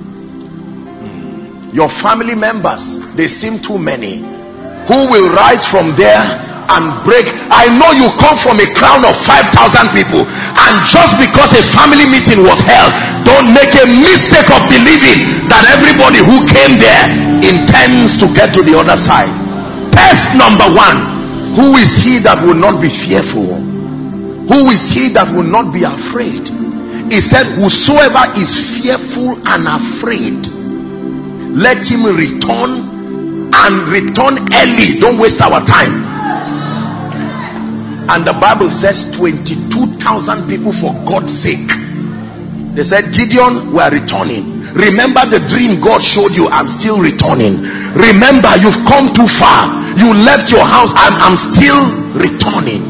Speaker 2: Your family members, they seem too many. Who will rise from there and break? I know you come from a crowd of 5,000 people, and just because a family meeting was held, don't make a mistake of believing that everybody who came there intends to get to the other side. Test number 1. Who is he that will not be fearful? Who is he that will not be afraid? He said, whosoever is fearful and afraid, let him return, and return early. Don't waste our time. And the Bible says 22,000 people, for God's sake. They said, Gideon, we are returning. Remember the dream God showed you. I'm still returning. Remember, you've come too far. You left your house. I'm still returning.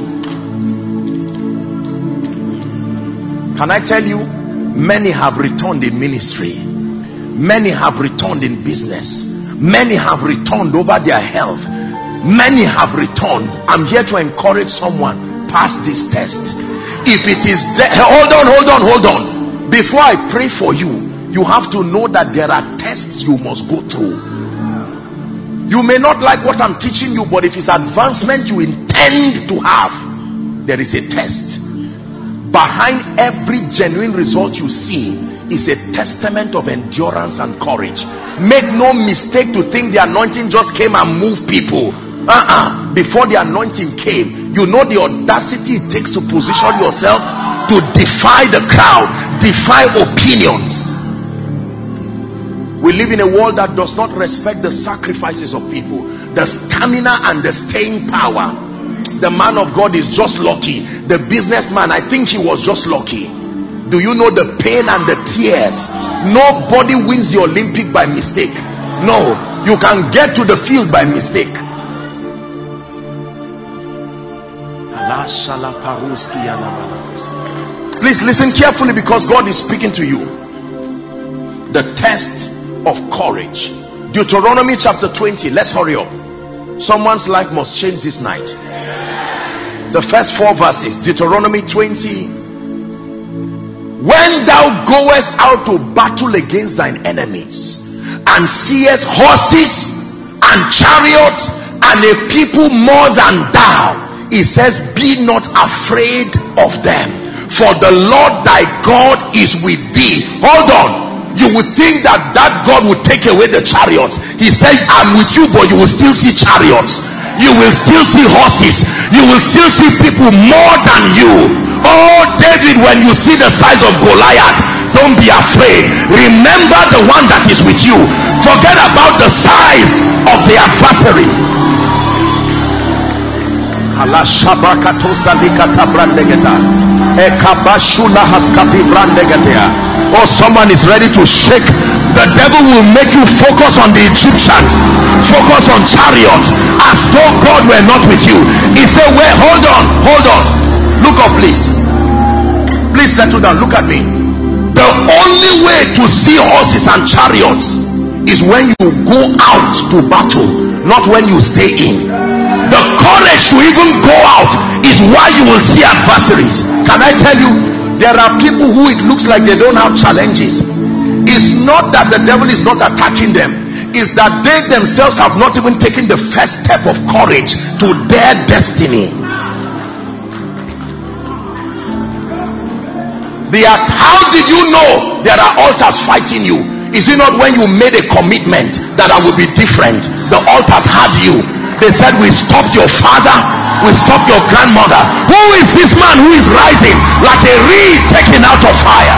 Speaker 2: Can I tell you, many have returned in ministry. Many have returned in business. Many have returned over their health. Many have returned. I'm here to encourage someone. Pass this test. If it is there, hold on. Before I pray for you, you have to know that there are tests you must go through. You may not like what I'm teaching you, but if it's advancement you intend to have, there is a test. Behind every genuine result you see is a testament of endurance and courage. Make no mistake to think the anointing just came and moved people. Before the anointing came, you know the audacity it takes to position yourself to defy the crowd, defy opinions. We live in a world that does not respect the sacrifices of people, the stamina and the staying power. The man of God is just lucky. The businessman, I think he was just lucky. Do you know the pain and the tears? Nobody wins the Olympic by mistake. No, you can get to the field by mistake. Please listen carefully, because God is speaking to you. The test of courage. Deuteronomy chapter 20. Let's hurry up. Someone's life must change this night. The first 4 verses. Deuteronomy 20. When thou goest out to battle against thine enemies, and seest horses and chariots and a people more than thou, it says, be not afraid of them, for the Lord thy God is with thee. Hold on. You would think that God would take away the chariots. He said, I'm with you, but you will still see chariots. You will still see horses. You will still see people more than you. Oh, David, when you see the size of Goliath, don't be afraid. Remember the one that is with you. Forget about the size of the adversary. Oh, someone is ready to shake. The devil will make you focus on the Egyptians, focus on chariots, as though God were not with you. He said, wait, hold on. Look up, please. Please settle down. Look at me. The only way to see horses and chariots is when you go out to battle, not when you stay in. The courage to even go out is why you will see adversaries. Can I tell you, there are people who it looks like they don't have challenges. It's not that the devil is not attacking them. It's that they themselves have not even taken the first step of courage to their destiny. How did you know there are altars fighting you? Is it not when you made a commitment that I will be different? The altars had you. They said, we stopped your father, we stopped your grandmother. Who is this man who is rising like a reed taken out of fire?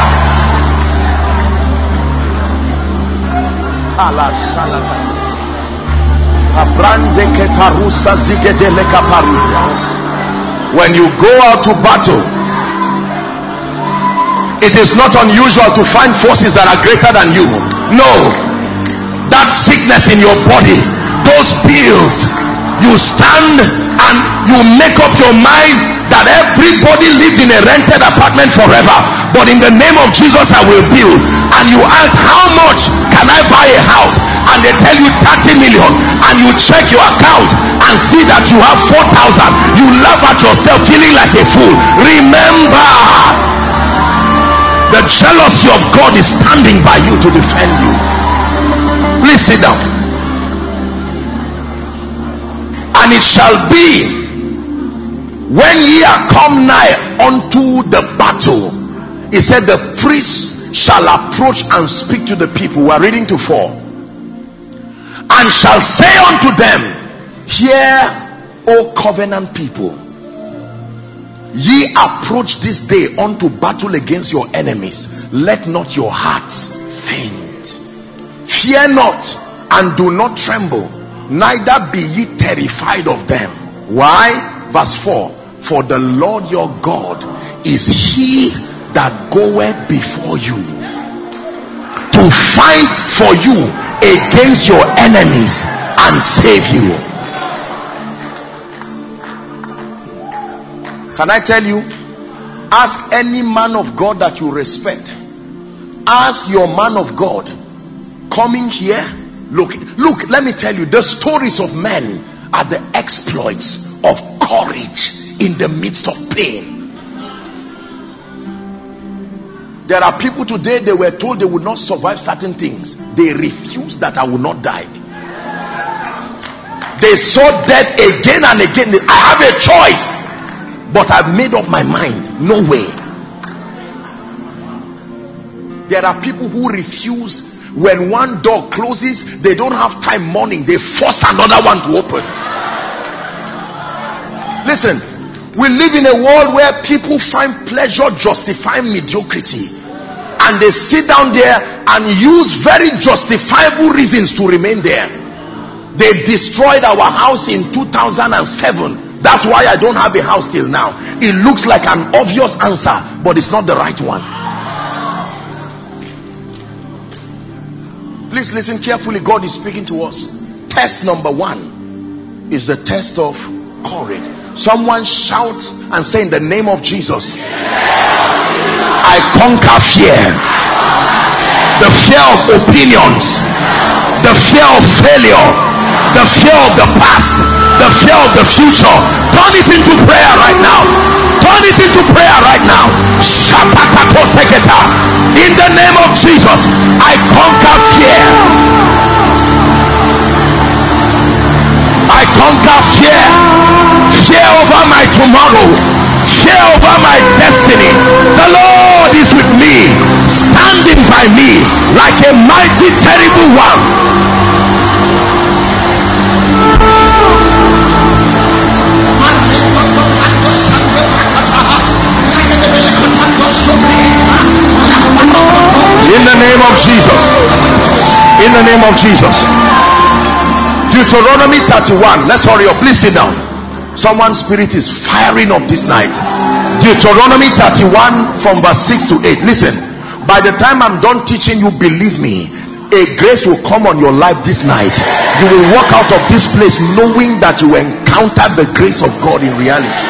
Speaker 2: When you go out to battle, it is not unusual to find forces that are greater than you. No, that sickness in your body, those pills, you stand and you make up your mind that everybody lives in a rented apartment forever, but in the name of Jesus I will build. And you ask, how much can I buy a house? And they tell you 30 million, and you check your account and see that you have 4,000. You laugh at yourself, feeling like a fool. Remember, the jealousy of God is standing by you to defend you. Please sit down. And it shall be, when ye are come nigh unto the battle, he said, the priest shall approach and speak to the people. We are reading to 4. And shall say unto them, hear, O covenant people, ye approach this day unto battle against your enemies. Let not your hearts faint. Fear not, and do not tremble, neither be ye terrified of them. Why? Verse 4. For the Lord your God is he that goeth before you to fight for you against your enemies and save you. Can I tell you, ask any man of God that you respect, ask your man of God coming here. Look, let me tell you, the stories of men are the exploits of courage in the midst of pain. There are people today, they were told they would not survive certain things. They refused that I will not die. They saw death again and again. I have a choice, but I've made up my mind. No way. There are people who refuse. When one door closes, they don't have time morning, they force another one to open. Listen, we live in a world where people find pleasure justifying mediocrity, and they sit down there and use very justifiable reasons to remain there. They destroyed our house in 2007. That's why I don't have a house till now. It looks like an obvious answer, but it's not the right one. Please listen carefully. God is speaking to us. Test number 1 is the test of courage. Someone shout and say, in the name of Jesus, I conquer fear. The fear of opinions, the fear of failure, the fear of the past, the fear of the future. Turn it into prayer right now. Turn it into prayer right now. In the name of Jesus, I conquer fear. I conquer fear. Fear over my tomorrow. Fear over my destiny. The Lord is with me, standing by me like a mighty, terrible one. In the name of Jesus. In the name of Jesus. Deuteronomy 31. Let's hurry up. Please sit down. Someone's spirit is firing up this night. Deuteronomy 31 from verse 6 to 8. Listen, by the time I'm done teaching you, believe me, a grace will come on your life this night. You will walk out of this place knowing that you encountered the grace of God in reality.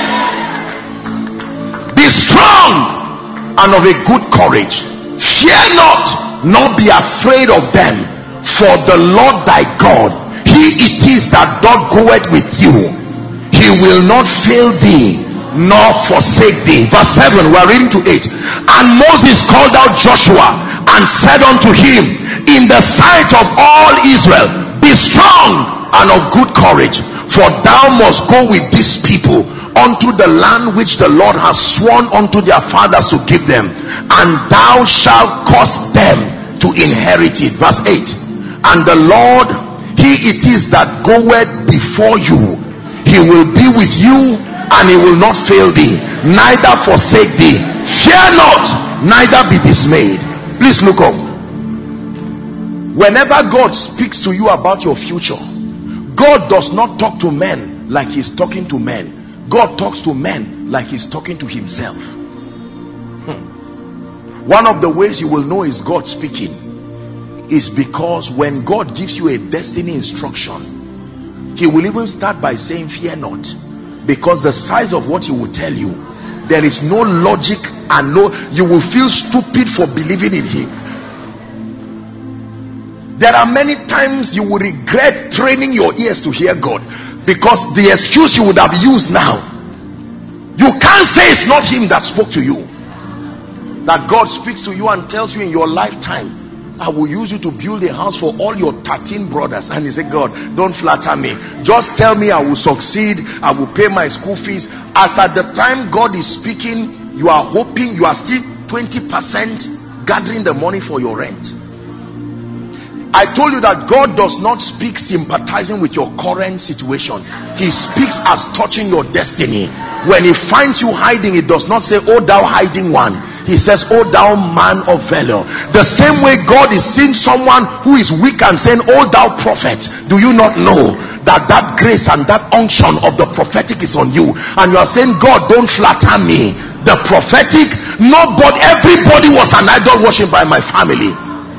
Speaker 2: Be strong and of a good courage. Fear not, nor be afraid of them, for the Lord thy God, he it is that doth goeth with you. He will not fail thee nor forsake thee. Verse 7, we are reading to 8. And Moses called out Joshua and said unto him in the sight of all Israel, be strong and of good courage, for thou must go with these people unto the land which the Lord has sworn unto their fathers to give them, and thou shalt cause them to inherit it. Verse 8. And the Lord, he it is that goeth before you. He will be with you, and he will not fail thee, neither forsake thee. Fear not, neither be dismayed. Please look up. Whenever God speaks to you about your future, God does not talk to men like he's talking to men. God talks to men like he's talking to himself. One of the ways you will know is God speaking is because when God gives you a destiny instruction, he will even start by saying fear not, because the size of what he will tell you, there is no logic, and you will feel stupid for believing in him. There are many times you will regret training your ears to hear God, because the excuse you would have used now, you can't say it's not him that spoke to you. That God speaks to you and tells you in your lifetime, I will use you to build a house for all your 13 brothers. And you say, God, don't flatter me. Just tell me I will succeed. I will pay my school fees. As at the time God is speaking, you are hoping, you are still 20% gathering the money for your rent. I told you that God does not speak sympathizing with your current situation. He speaks as touching your destiny. When he finds you hiding, it does not say, oh thou hiding one. He says, oh thou man of valor. The same way God is seeing someone who is weak and saying, oh thou prophet. Do you not know that that grace and that unction of the prophetic is on you? And you are saying, God, don't flatter me. The prophetic, everybody was an idol worship by my family.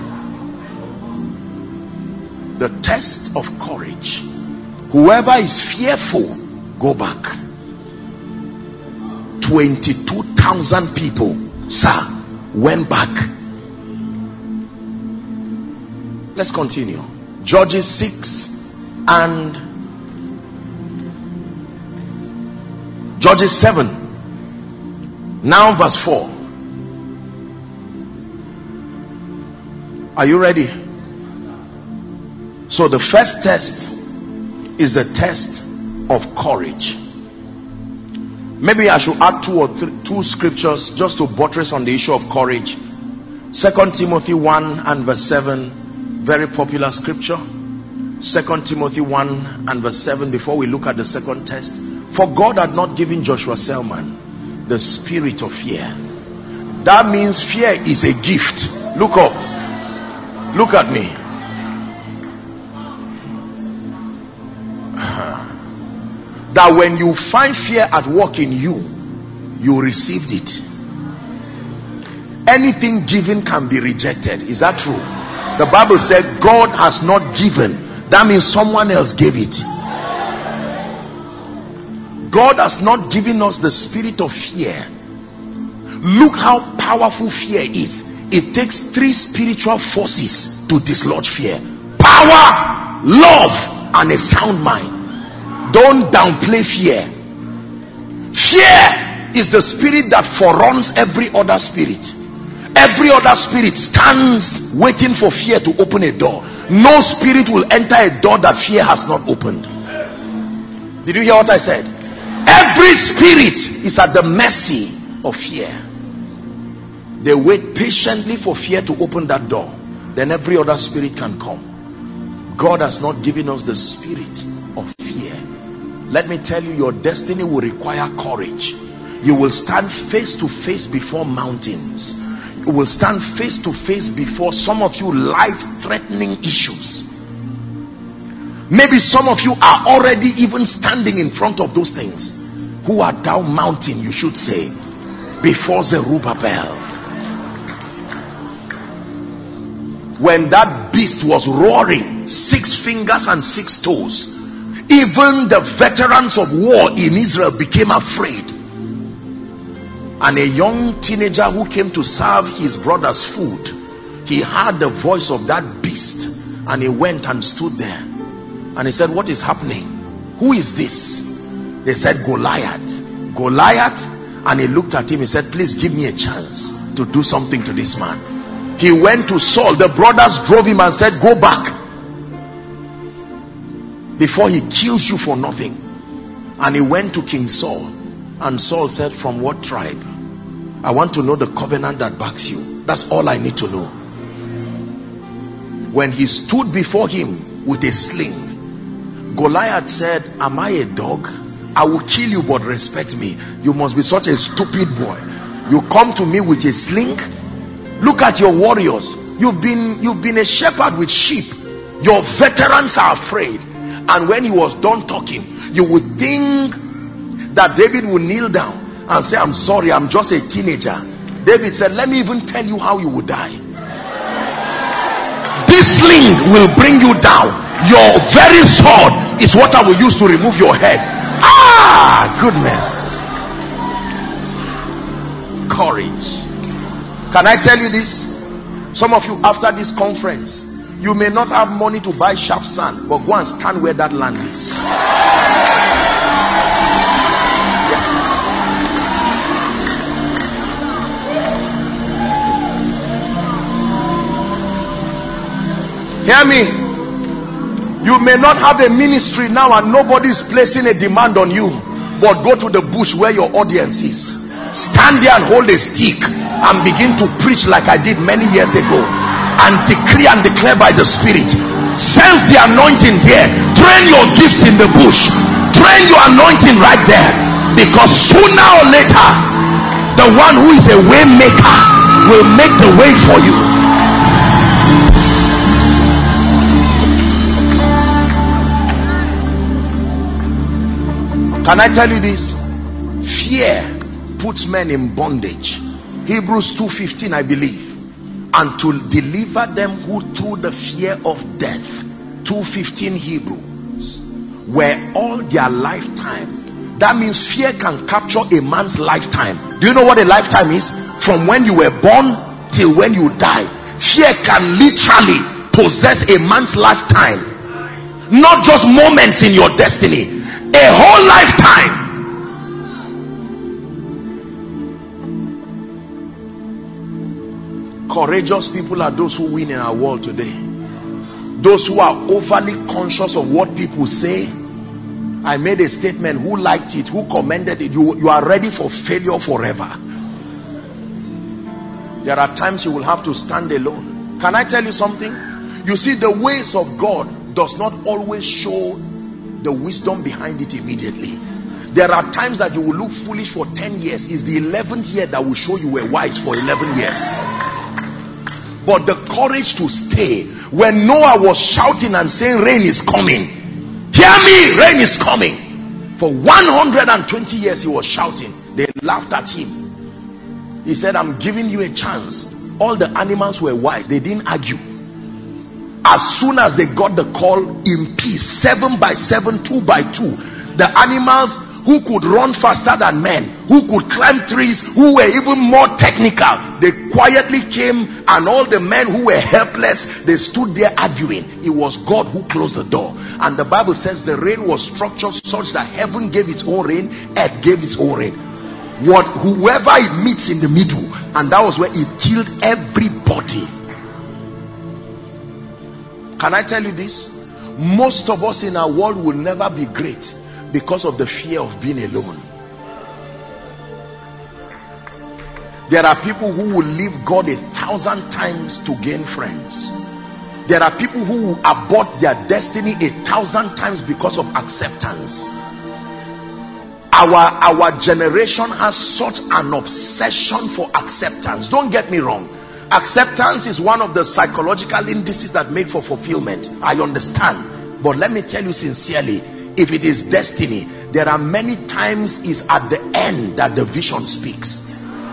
Speaker 2: The test of courage. Whoever is fearful, go back. 22,000 people, sir, went back. Let's continue. Judges 6 and Judges 7. Now verse 4. Are you ready? So the first test is the test of courage. Maybe I should add two scriptures just to buttress on the issue of courage. 2 2 Timothy 1 and verse 7, very popular scripture. 2 Timothy 1 and verse 7, before we look at the second test. For God had not given Joshua Selman the spirit of fear. That means fear is a gift. Look up. Look at me. That when you find fear at work in you, you received it. Anything given can be rejected. Is that true? The Bible said God has not given. That means someone else gave it. God has not given us the spirit of fear. Look how powerful fear is. It takes 3 spiritual forces to dislodge fear: power, love, and a sound mind. Don't downplay fear. Fear is the spirit that foreruns every other spirit. Every other spirit stands waiting for fear to open a door. No spirit will enter a door that fear has not opened. Did you hear what I said? Every spirit is at the mercy of fear. They wait patiently for fear to open that door. Then every other spirit can come. God has not given us the spirit of fear. Let me tell you, your destiny will require courage. You will stand face to face before mountains. You will stand face to face before, some of you, life-threatening issues. Maybe some of you are already even standing in front of those things. Who art thou, mountain, you should say, before Zerubbabel. When that beast was roaring, 6 fingers and 6 toes, even the veterans of war in Israel became afraid. And a young teenager who came to serve his brother's food, he heard the voice of that beast, and he went and stood there, and he said, what is happening? Who is this? They said, Goliath. Goliath. And he looked at him. He said, please give me a chance to do something to this man. He went to Saul. The brothers drove him and said, go back before he kills you for nothing. And he went to King Saul, and Saul said, from what tribe? I want to know the covenant that backs you. That's all I need to know. When he stood before him with a sling, Goliath said, am I a dog? I will kill you, but respect me. You must be such a stupid boy. You come to me with a sling? Look at your warriors. You've been a shepherd with sheep. Your veterans are afraid. And when he was done talking, you would think that David would kneel down and say, I'm sorry, I'm just a teenager. David said, let me even tell you how you will die. This sling will bring you down. Your very sword is what I will use to remove your head. Ah, goodness. Courage. Can I tell you this? Some of you, after this conference, you may not have money to buy sharp sand, but go and stand where that land is. Hear me. You may not have a ministry now and nobody is placing a demand on you, but go to the bush where your audience is. Stand there and hold a stick and begin to preach like I did many years ago, and decree and declare by the Spirit. Sense the anointing there. Train your gifts in the bush. Train your anointing right there, because sooner or later the one who is a way maker will make the way for you. Can I tell you this? Fear puts men in bondage. Hebrews 2:15, I believe. And to deliver them who through the fear of death, 2:15 Hebrews, were all their lifetime. That means fear can capture a man's lifetime. Do you know what a lifetime is? From when you were born till when you die. Fear can literally possess a man's lifetime. Not just moments in your destiny. A whole lifetime. Courageous people are those who win in our world today. Those who are overly conscious of what people say. I made a statement, who liked it, who commended it, you are ready for failure forever. There are times you will have to stand alone. Can I tell you something? You see, the ways of God does not always show the wisdom behind it immediately. There are times that you will look foolish for 10 years. It's the 11th year that will show you were wise for 11 years. But the courage to stay. When Noah was shouting and saying, rain is coming. Hear me, rain is coming. For 120 years he was shouting. They laughed at him. He said, I'm giving you a chance. All the animals were wise. They didn't argue. As soon as they got the call in peace, 7 by 7, 2 by 2, the animals who could run faster than men, who could climb trees, who were even more technical, they quietly came, and all the men who were helpless, they stood there arguing. It was God who closed the door. And the Bible says the rain was structured such that heaven gave its own rain, earth gave its own rain. Whoever it meets in the middle, and that was where it killed everybody. Can I tell you this? Most of us in our world will never be great because of the fear of being alone. There are people who will leave God 1,000 times to gain friends. There are people who will abort their destiny 1,000 times because of acceptance. Our generation has such an obsession for acceptance. Don't get me wrong. Acceptance is one of the psychological indices that make for fulfillment. I understand. But let me tell you sincerely, if it is destiny, there are many times it's at the end that the vision speaks.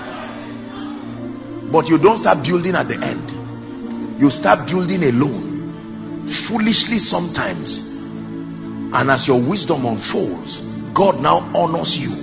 Speaker 2: But you don't start building at the end. You start building alone, foolishly sometimes. And as your wisdom unfolds, God now honors you.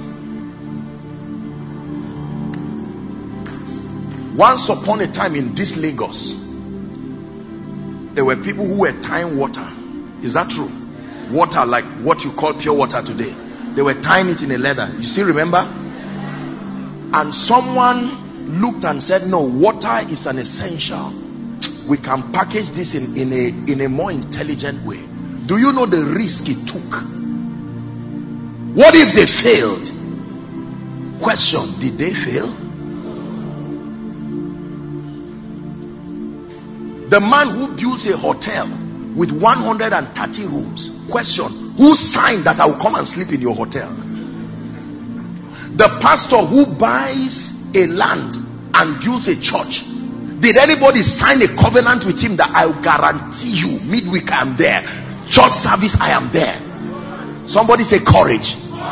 Speaker 2: Once upon a time in this Lagos, there were people who were tying water. Is that true? Water like what you call pure water today. They were tying it in a leather. You still remember? And someone looked and said, no, water is an essential. We can package this in a more intelligent way. Do you know the risk it took? What if they failed? Question, did they fail? The man who builds a hotel with 130 rooms. Question, who signed that I will come and sleep in your hotel? The pastor who buys a land and builds a church, did anybody sign a covenant with him that I will guarantee you midweek I am there, church service I am there? Somebody say courage.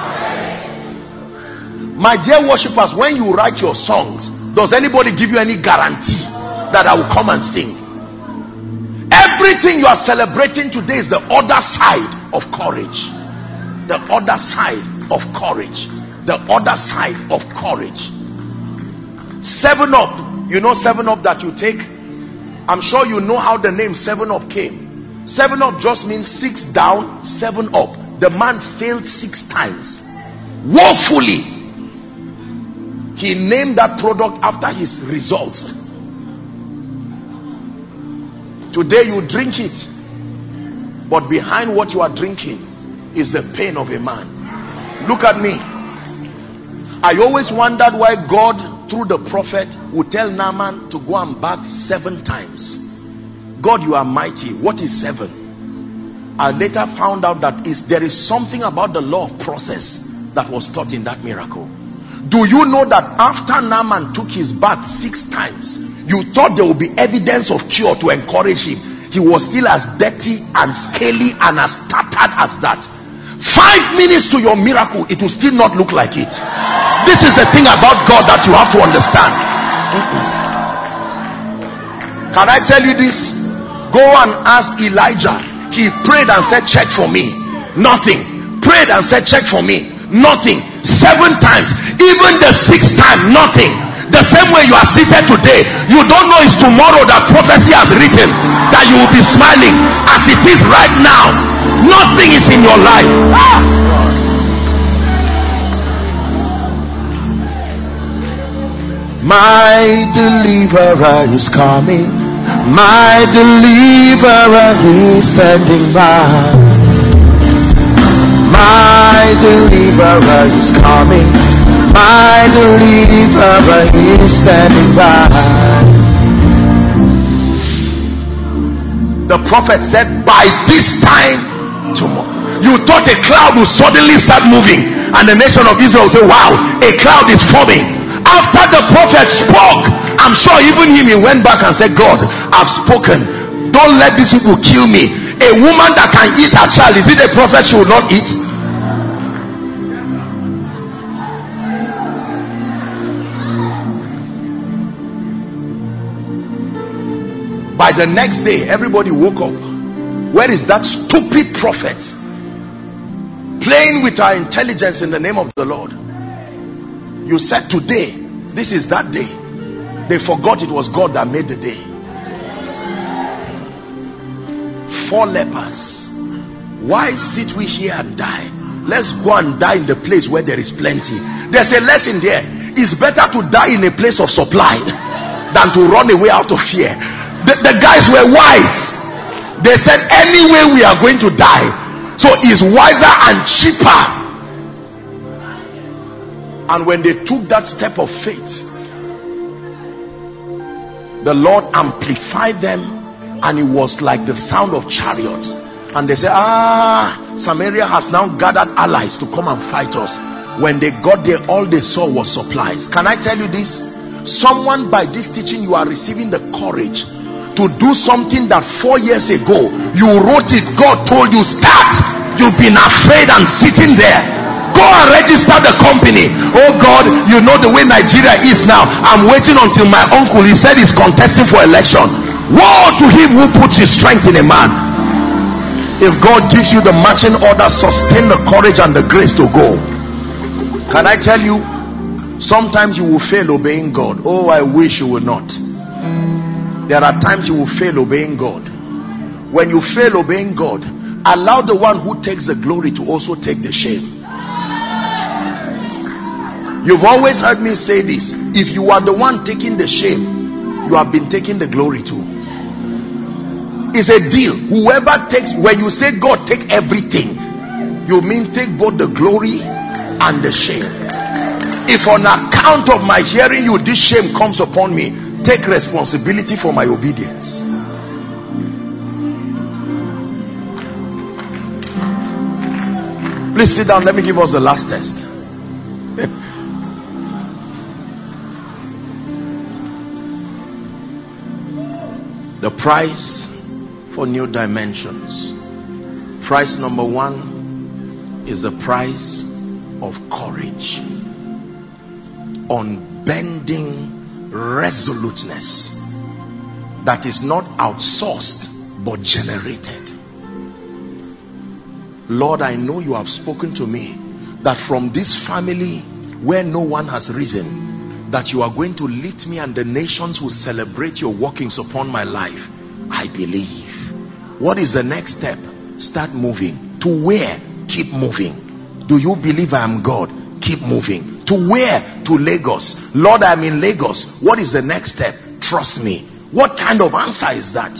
Speaker 2: My dear worshippers, when you write your songs, does anybody give you any guarantee that I will come and sing? Everything you are celebrating today is the other side of courage. The other side of courage. The other side of courage. 7-Up. You know 7-Up that you take? I'm sure you know how the name 7-Up came. 7-Up just means 6 down, 7 up. The man failed 6 times. Woefully. He named that product after his results. Today you drink it, but behind what you are drinking is the pain of a man. Look at me. I always wondered why God through the prophet would tell Naaman to go and bath 7 times. God, you are mighty. What is 7? I later found out that there is something about the law of process that was taught in that miracle. Do you know that after Naaman took his bath 6 times, you thought there would be evidence of cure to encourage him? He was still as dirty and scaly and as tattered as that. 5 minutes to your miracle, it will still not look like it. This is the thing about God that you have to understand. Can I tell you this? Go and ask Elijah. He prayed and said, check for me. Nothing. Prayed and said, check for me. Nothing. 7 times. Even the 6th time, nothing. The same way you are seated today, you don't know it's tomorrow that prophecy has written that you will be smiling as it is right now. Nothing is in your life. My deliverer is coming. My deliverer is standing by. My deliverer is coming. my deliverer is standing by. The prophet said, by this time tomorrow. You thought a cloud would suddenly start moving, and the nation of Israel will say, wow, a cloud is forming. After the prophet spoke, I'm sure even him, he went back and said, God, I've spoken. Don't let these people kill me. A woman that can eat her child, is it a prophet she will not eat? By the next day, everybody woke up. Where is that stupid prophet playing with our intelligence in the name of the Lord? You said today, this is that day. They forgot it was God that made the day. 4 lepers. Why sit we here and die? Let's go and die in the place where there is plenty. There's a lesson there. It's better to die in a place of supply than to run away out of fear. The guys were wise. They said, anyway we are going to die, so it's wiser and cheaper. And when they took that step of faith, the Lord amplified them, and it was like the sound of chariots. And they said, Samaria has now gathered allies to come and fight us. When they got there, all they saw was supplies. Can I tell you this? Someone, by this teaching, you are receiving the courage to do something that 4 years ago you wrote it, God told you start, you've been afraid and sitting there. Go and register the company. Oh God, you know the way Nigeria is now. I'm waiting until my uncle, he said he's contesting for election. Woe to him who puts his strength in a man. If God gives you the marching order, sustain the courage and the grace to go. Can I tell you, sometimes you will fail obeying God. Oh, I wish you would not. There are times you will fail obeying God. When you fail obeying God, allow the one who takes the glory to also take the shame. You've always heard me say this: if you are the one taking the shame, you have been taking the glory too. It's a deal. Whoever takes, when you say God take everything, you mean take both the glory and the shame. If on account of my hearing you this shame comes upon me, take responsibility for my obedience. Please sit down. Let me give us the last test. The price for new dimensions. Price number 1 is the price of courage, unbending resoluteness that is not outsourced but generated. Lord, I know you have spoken to me that from this family where no one has risen, that you are going to lift me and the nations will celebrate your workings upon my life. I believe. What is the next step? Start moving. To where? Keep moving. Do you believe I am God? Keep moving. To where? To Lagos. Lord, I am in Lagos. What is the next step? Trust me. What kind of answer is that?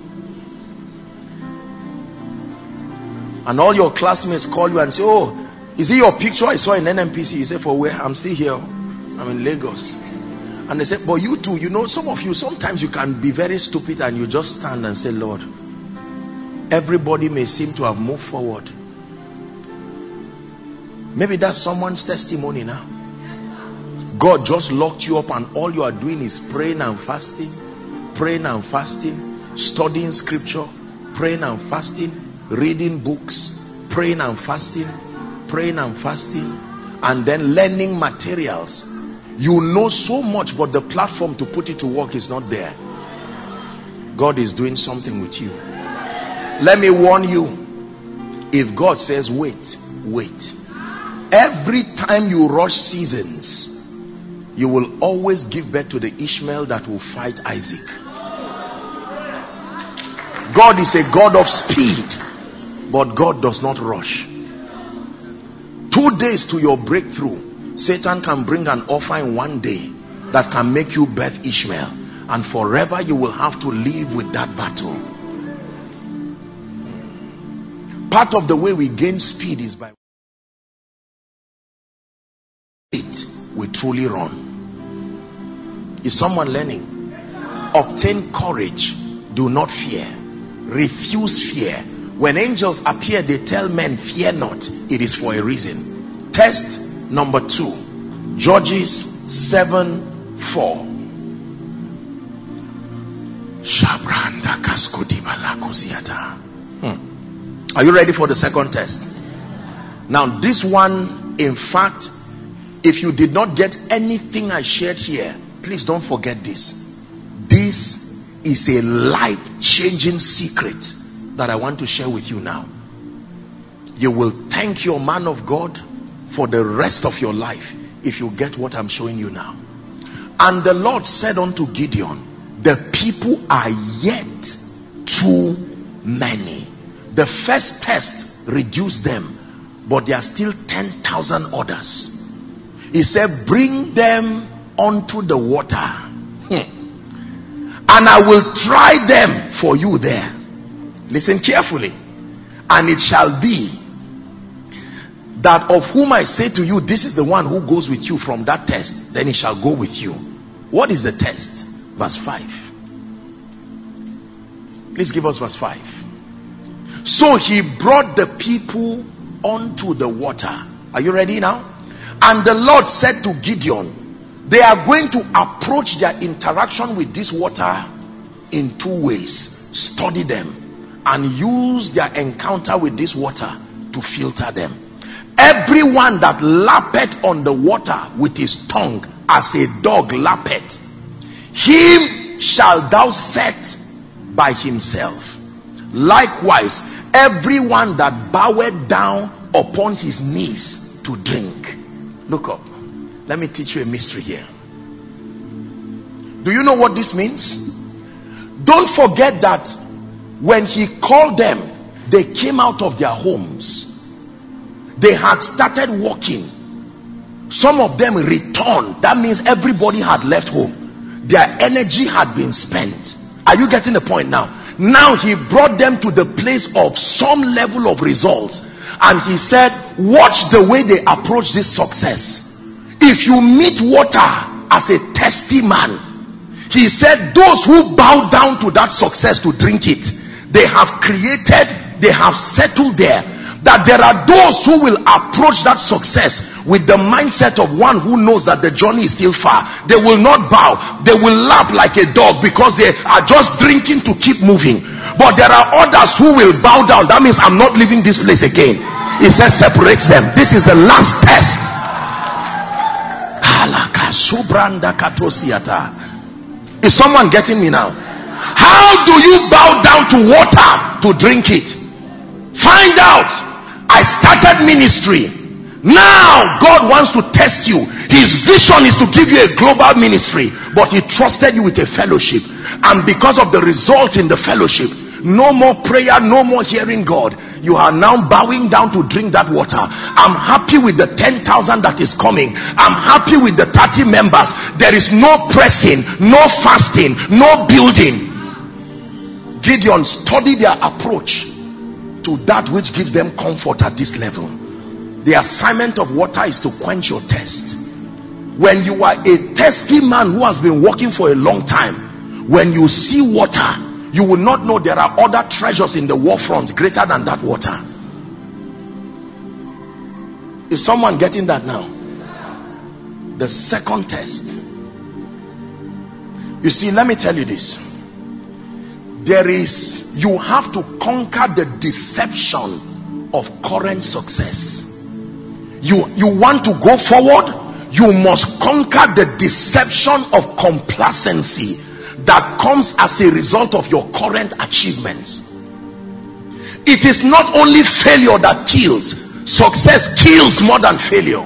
Speaker 2: And all your classmates call you and say, oh, is it your picture I saw in NMPC? You say, for where? I'm still here. I'm in Lagos. And they say, but you too, you know, some of you, sometimes you can be very stupid and you just stand and say, Lord, everybody may seem to have moved forward. Maybe that's someone's testimony now. God just locked you up and all you are doing is praying and fasting, studying scripture, praying and fasting, reading books, praying and fasting, and then learning materials. You know so much, but the platform to put it to work is not there. God is doing something with you. Let me warn you, if God says wait, wait. Every time you rush seasons, you will always give birth to the Ishmael that will fight Isaac. God is a God of speed, but God does not rush. 2 days to your breakthrough, Satan can bring an offer in 1 day that can make you birth Ishmael, and forever you will have to live with that battle. Part of the way we gain speed is by it. we truly run. Is someone learning? Obtain courage. Do not fear. Refuse fear. When angels appear, they tell men, fear not. It is for a reason. Test number 2. Judges 7:4. Are you ready for the second test? Now this one, in fact, if you did not get anything I shared here, please don't forget this. This is a life-changing secret that I want to share with you now. You will thank your man of God for the rest of your life if you get what I'm showing you now. And the Lord said unto Gideon, the people are yet too many. The first test reduced them, but there are still 10,000 others. He said, bring them onto the water, and I will try them for you there. Listen carefully. And it shall be that of whom I say to you, this is the one who goes with you from that test, then he shall go with you. What is the test? Verse 5. Please give us verse 5. So he brought the people onto the water. Are you ready now? And the Lord said to Gideon, they are going to approach their interaction with this water in 2 ways. Study them and use their encounter with this water to filter them. Everyone that lappeth on the water with his tongue as a dog lappeth, him shall thou set by himself. Likewise, everyone that boweth down upon his knees to drink. Look up. Let me teach you a mystery here. Do you know what this means? Don't forget that when he called them, they came out of their homes. They had started walking. Some of them returned. That means everybody had left home. Their energy had been spent. Are you getting the point now? Now he brought them to the place of some level of results. And he said, watch the way they approach this success. If you meet water as a testy man, he said, those who bow down to that success to drink it, they have created, they have settled there. That there are those who will approach that success with the mindset of one who knows that the journey is still far. They will not bow. They will lap like a dog because they are just drinking to keep moving. But there are others who will bow down. That means I'm not leaving this place again. It says separates them. This is the last test. Is someone getting me now? How do you bow down to water to drink it? Find out. I started ministry. Now God wants to test you. His vision is to give you a global ministry, but he trusted you with a fellowship. And because of the result in the fellowship, no more prayer, no more hearing God. You are now bowing down to drink that water. I'm happy with the 10,000 that is coming. I'm happy with the 30 members. There is no pressing, no fasting, no building. Gideon studied their approach to that which gives them comfort at this level. The assignment of water is to quench your thirst. When you are a thirsty man who has been walking for a long time, when you see water, you will not know there are other treasures in the war front greater than that water. Is someone getting that now? The second test. You see, let me tell you this. You have to conquer the deception of current success. You want to go forward, you must conquer the deception of complacency that comes as a result of your current achievements. It is not only failure that kills. Success kills more than failure.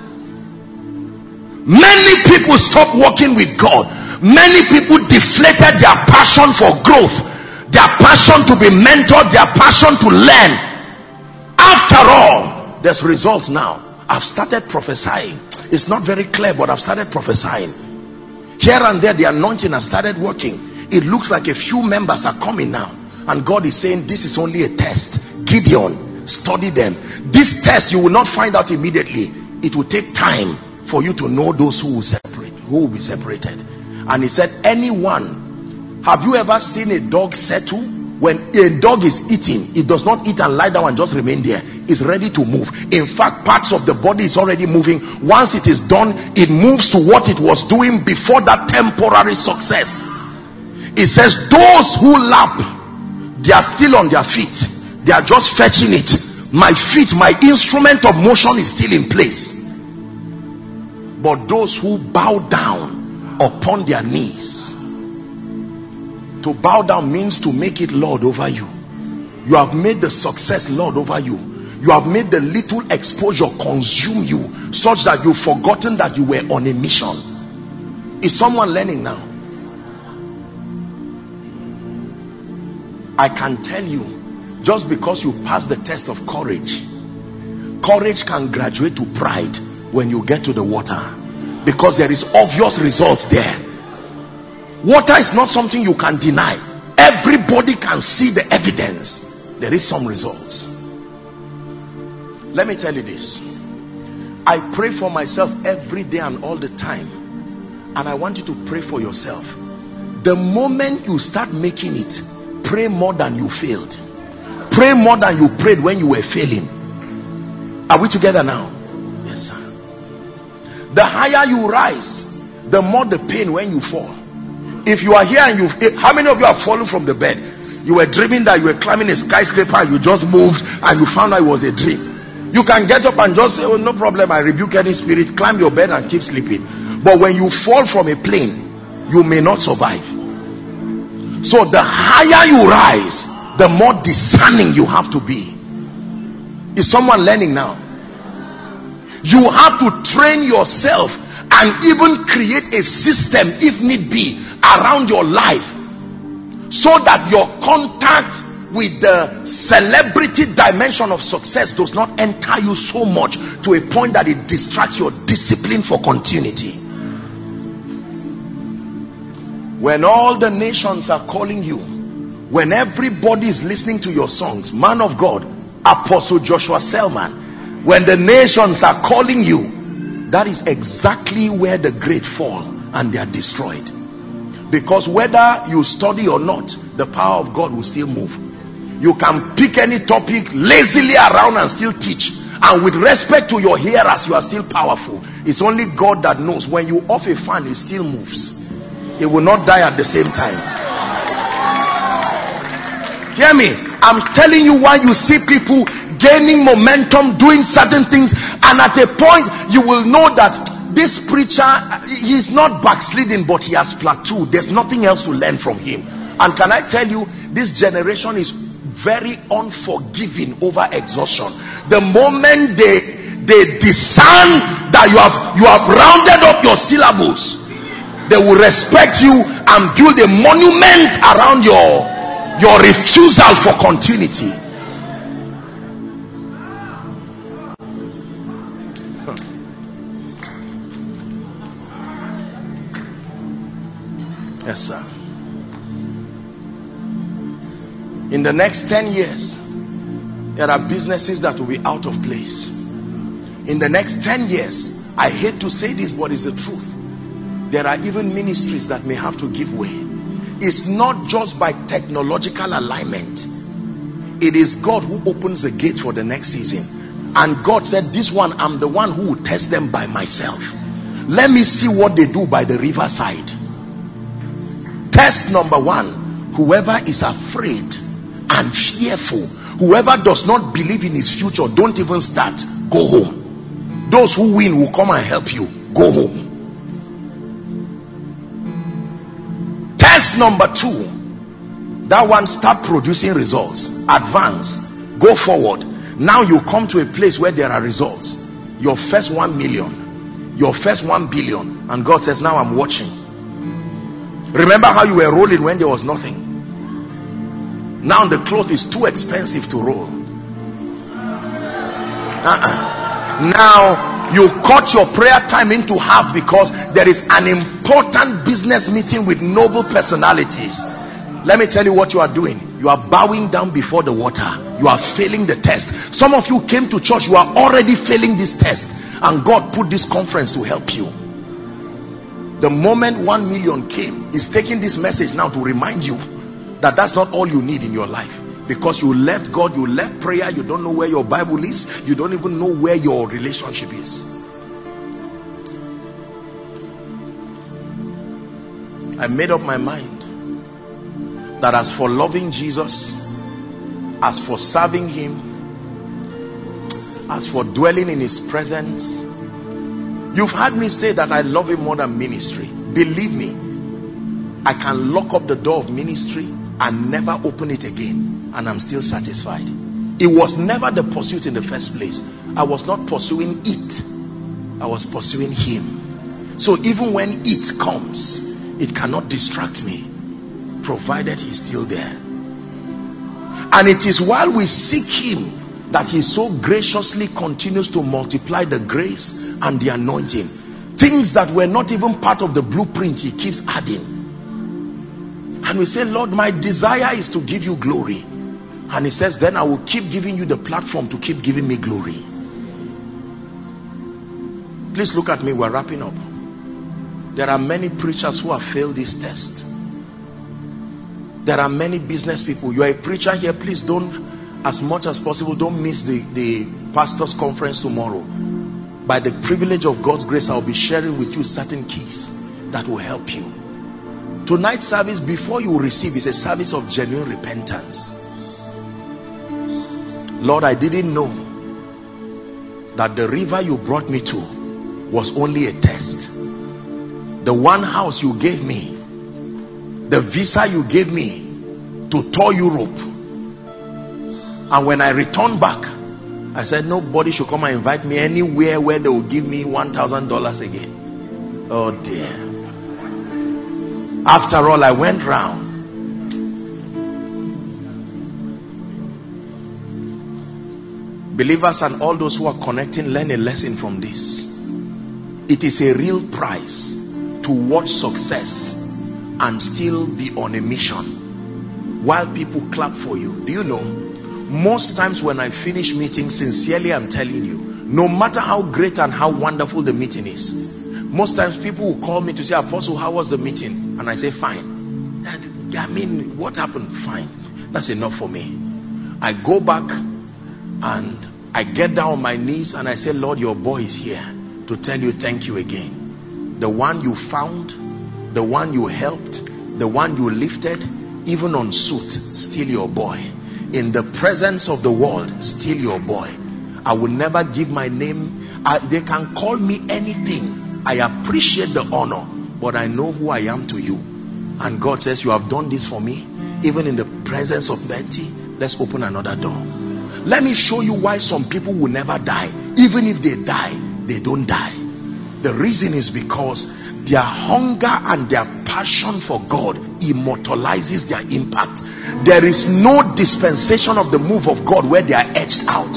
Speaker 2: Many people stop working with God. Many people deflated their passion for growth, their passion to be mentored, their passion to learn. After all, there's results now. I've started prophesying. It's not very clear, but I've started prophesying. Here and there, the anointing has started working. It looks like a few members are coming now. And God is saying, this is only a test. Gideon, study them. This test, you will not find out immediately. It will take time
Speaker 3: for you to know those who will be separated. And he said, anyone, have you ever seen a dog settle? When a dog is eating, it does not eat and lie down and just remain there. It's ready to move. In fact, parts of the body is already moving. Once it is done, it moves to what it was doing before that temporary success. It says those who lap, they are still on their feet. They are just fetching it. My feet, my instrument of motion is still in place. But those who bow down upon their knees. To bow down means to make it Lord over you. You have made the success Lord over you. You have made the little exposure consume you, such that you've forgotten that you were on a mission. Is someone learning now? I can tell you, just because you pass the test of courage, courage can graduate to pride when you get to the water, because there is obvious results there. Water is not something you can deny. Everybody can see the evidence. There is some results. Let me tell you this. I pray for myself every day and all the time, and I want you to pray for yourself. The moment you start making it, pray more than you failed. Pray more than you prayed when you were failing. Are we together now? Yes, sir. The higher you rise, the more the pain when you fall. If you are here and how many of you have fallen from the bed? You were dreaming that you were climbing a skyscraper and you just moved and you found out it was a dream. You can get up and just say, oh, no problem, I rebuke any spirit, climb your bed and keep sleeping. But when you fall from a plane, you may not survive. So the higher you rise, the more discerning you have to be. Is someone learning now? You have to train yourself and even create a system, if need be, around your life, so that your contact with the celebrity dimension of success does not enter you so much to a point that it distracts your discipline for continuity. When all the nations are calling you, when everybody is listening to your songs, man of God, Apostle Joshua Selman, when the nations are calling you, that is exactly where the great fall and they are destroyed. Because whether you study or not, the power of God will still move. You can pick any topic lazily around and still teach, and with respect to your hearers, you are still powerful. It's only God that knows. When you off a fan, it still moves. It will not die at the same time. Hear me. I'm telling you why you see people gaining momentum, doing certain things, and at a point you will know that this preacher, he's not backsliding, but he has plateaued. There's nothing else to learn from him. And can I tell you, this generation is very unforgiving over exhaustion. The moment they discern that you have rounded up your syllables, they will respect you and build a monument around your refusal for continuity. Yes, sir. In the next 10 years, there are businesses that will be out of place. In the next 10 years, I hate to say this, but it's the truth, there are even ministries that may have to give way. It's not just by technological alignment. It is God who opens the gates for the next season. And God said, this one, I'm the one who will test them by myself. Let me see what they do by the riverside. Test number one: whoever is afraid and fearful, whoever does not believe in his future, don't even start. Go home. Those who win will come and help you. Go home. Test number two: that one, start producing results. Advance. Go forward. Now you come to a place where there are results. Your first 1 million, your first 1 billion, and God says, now I'm watching. Remember how you were rolling when there was nothing? Now the cloth is too expensive to roll. Now you cut your prayer time into half because there is an important business meeting with noble personalities. Let me tell you what you are doing. You are bowing down before the water. You are failing the test. Some of you came to church, you are already failing this test, and God put this conference to help you. The moment 1 million came, He's taking this message now to remind you that that's not all you need in your life. Because you left God, you left prayer, you don't know where your Bible is, you don't even know where your relationship is. I made up my mind that as for loving Jesus, as for serving Him, as for dwelling in His presence, you've heard me say that I love Him more than ministry. Believe me, I can lock up the door of ministry and never open it again, and I'm still satisfied. It was never the pursuit in the first place. I was not pursuing it, I was pursuing Him. So even when it comes, it cannot distract me, provided He's still there. And it is while we seek Him that He so graciously continues to multiply the grace and the anointing. Things that were not even part of the blueprint, He keeps adding. And we say, Lord, my desire is to give you glory. And He says, then I will keep giving you the platform to keep giving me glory. Please look at me, we're wrapping up. There are many preachers who have failed this test. There are many business people. You are a preacher here, please don't, as much as possible, don't miss the pastor's conference tomorrow. By the privilege of God's grace, I'll be sharing with you certain keys that will help you. Tonight's service, before you receive, is a service of genuine repentance. Lord, I didn't know that the river you brought me to was only a test. The one house you gave me, the visa you gave me to tour Europe, and when I returned back, I said nobody should come and invite me anywhere where they will give me $1,000 again. Oh dear. After all, I went round. Believers and all those who are connecting, learn a lesson from this. It is a real prize to watch success and still be on a mission while people clap for you. Do you know, most times when I finish meetings, sincerely I'm telling you, no matter how great and how wonderful the meeting is, most times people will call me to say, Apostle, how was the meeting? And I say, fine. I mean, what happened? Fine. That's enough for me. I go back and I get down on my knees and I say, Lord, your boy is here to tell you thank you again. The one you found, the one you helped, the one you lifted, even on suit, still your boy. In the presence of the world, still your boy. I will never give my name. They can call me anything. I appreciate the honor, but I know who I am to you. And God says, you have done this for me, even in the presence of plenty. Let's open another door. Let me show you why some people will never die. Even if they die, they don't die. The reason is because their hunger and their passion for God immortalizes their impact. There is no dispensation of the move of God where they are etched out.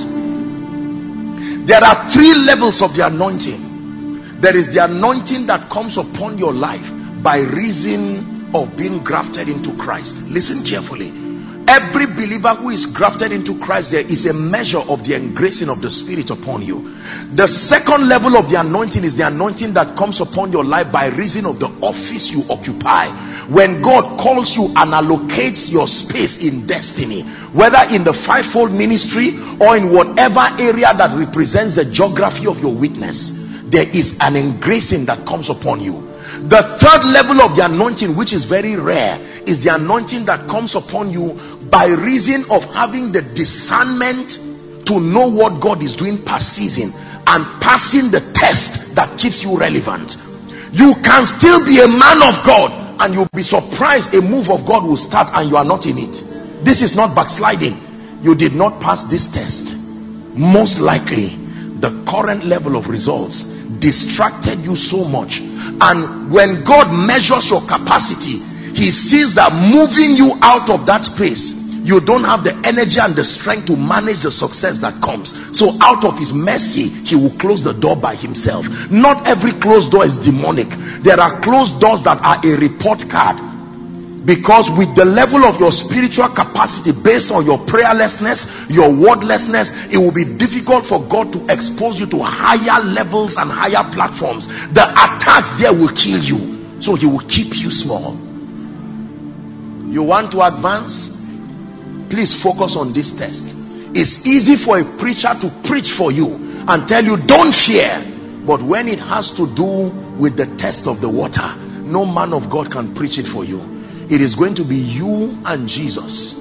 Speaker 3: There are 3 levels of the anointing. There is the anointing that comes upon your life by reason of being grafted into Christ. Listen carefully. Every believer who is grafted into Christ, there is a measure of the engracing of the Spirit upon you. The second level of the anointing is the anointing that comes upon your life by reason of the office you occupy. When God calls you and allocates your space in destiny, whether in the fivefold ministry or in whatever area that represents the geography of your witness, there is an engracing that comes upon you. The third level of the anointing, which is very rare, is the anointing that comes upon you by reason of having the discernment to know what God is doing per season and passing the test that keeps you relevant. You can still be a man of God and you'll be surprised a move of God will start and you are not in it. This is not backsliding. You did not pass this test. Most likely the current level of results distracted you so much, and when God measures your capacity, he sees that moving you out of that space, you don't have the energy and the strength to manage the success that comes. So out of his mercy, he will close the door by himself. Not every closed door is demonic. There are closed doors that are a report card. Because with the level of your spiritual capacity, based on your prayerlessness, your wordlessness, it will be difficult for God to expose you to higher levels and higher platforms. The attacks there will kill you, so he will keep you small. You want to advance? Please focus on this test. It's easy for a preacher to preach for you and tell you don't fear, but when it has to do with the test of the water, no man of God can preach it for you. It is going to be you and Jesus.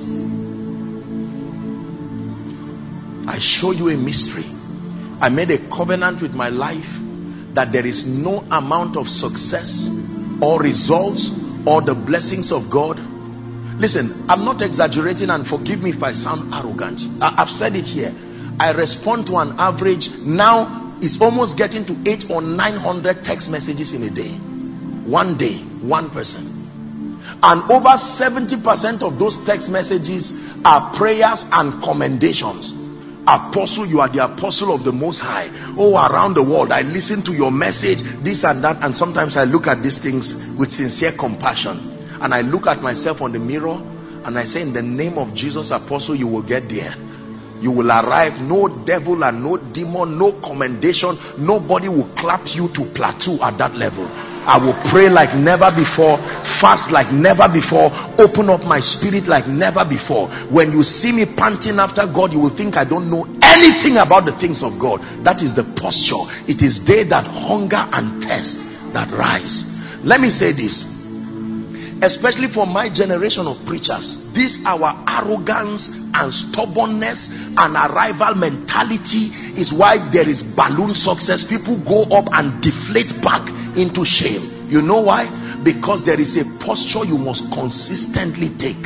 Speaker 3: I show you a mystery. I made a covenant with my life that there is no amount of success or results or the blessings of God. Listen, I'm not exaggerating, and forgive me if I sound arrogant. I've said it here. I respond to an average, now it's almost getting to 800 or 900 text messages in a day. One day, one person. And over 70% of those text messages are prayers and commendations. Apostle, you are the apostle of the Most High. Oh, around the world, I listen to your message, this and that. And sometimes I look at these things with sincere compassion. And I look at myself on the mirror and I say, in the name of Jesus, Apostle, you will get there. You will arrive. No devil and no demon, no commendation. Nobody will clap you to plateau at that level. I will pray like never before, fast like never before, open up my spirit like never before. When you see me panting after God, you will think I don't know anything about the things of God. That is the posture. It is they that hunger and thirst that rise. Let me say this, especially for my generation of preachers, this our arrogance and stubbornness and arrival mentality is why there is balloon success. People go up and deflate back into shame. You know why? Because there is a posture you must consistently take.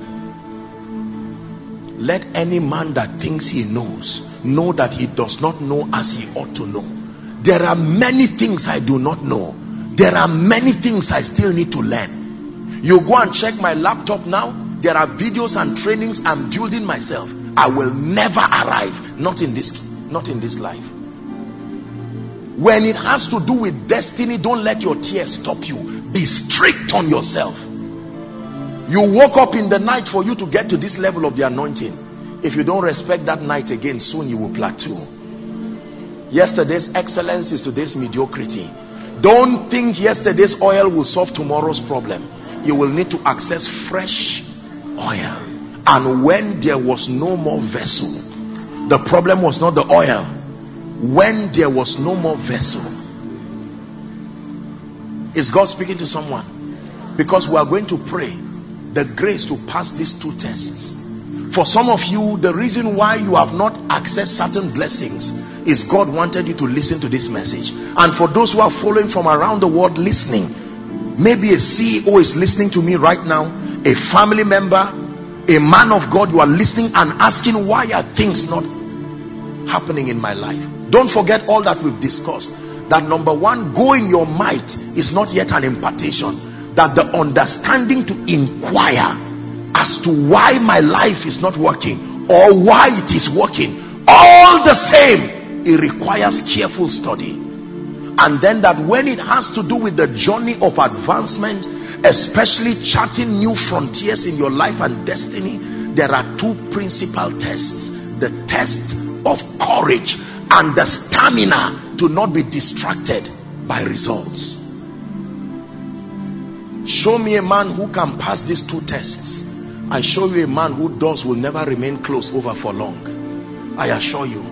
Speaker 3: Let any man that thinks he knows know that he does not know as he ought to know. There are many things I do not know. There are many things I still need to learn. You go and check my laptop now, there are videos and trainings I'm building myself. I will never arrive, not in this life. When it has to do with destiny, don't let your tears stop you. Be strict on yourself. You woke up in the night for you to get to this level of the anointing. If you don't respect that night again, soon you will plateau. Yesterday's excellence is today's mediocrity. Don't think yesterday's oil will solve tomorrow's problem. You will need to access fresh oil. And when there was no more vessel, the problem was not the oil. When there was no more vessel, is God speaking to someone? Because we are going to pray the grace to pass these two tests. For some of you, the reason why you have not accessed certain blessings is God wanted you to listen to this message. And for those who are following from around the world listening, maybe a CEO is listening to me right now, a family member, a man of God, you are listening and asking, why are things not happening in my life? Don't forget all that we've discussed. That number one, go in your might is not yet an impartation. That the understanding to inquire as to why my life is not working or why it is working, all the same, it requires careful study. And then that when it has to do with the journey of advancement, especially charting new frontiers in your life and destiny, there are two principal tests. The test of courage and the stamina to not be distracted by results. Show me a man who can pass these two tests. I show you a man whose doors will never remain closed over for long. I assure you.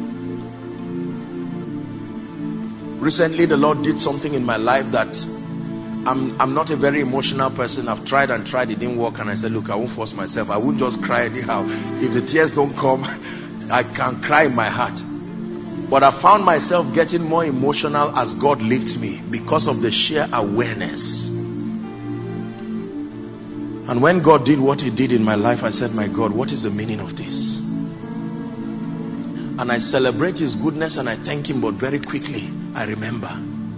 Speaker 3: Recently the Lord did something in my life that I'm not a very emotional person. I've tried and tried, it didn't work, and I said, look, I won't force myself. I won't just cry anyhow. If the tears don't come, I can cry in my heart. But I found myself getting more emotional as God lifts me because of the sheer awareness. And when God did what he did in my life, I said, my God, what is the meaning of this? And I celebrate his goodness and I thank him, but very quickly I remember.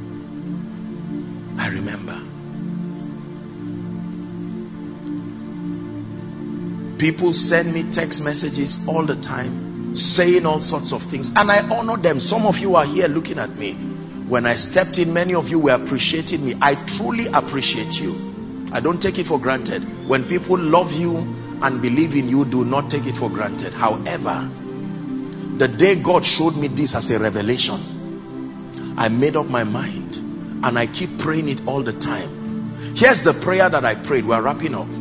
Speaker 3: People send me text messages all the time saying all sorts of things, and I honor them. Some of you are here looking at me. When I stepped in, many of you were appreciating me. I truly appreciate you. I don't take it for granted. When people love you and believe in you, do not take it for granted. However, the day God showed me this as a revelation, I made up my mind, and I keep praying it all the time. Here's the prayer that I prayed. We're wrapping up.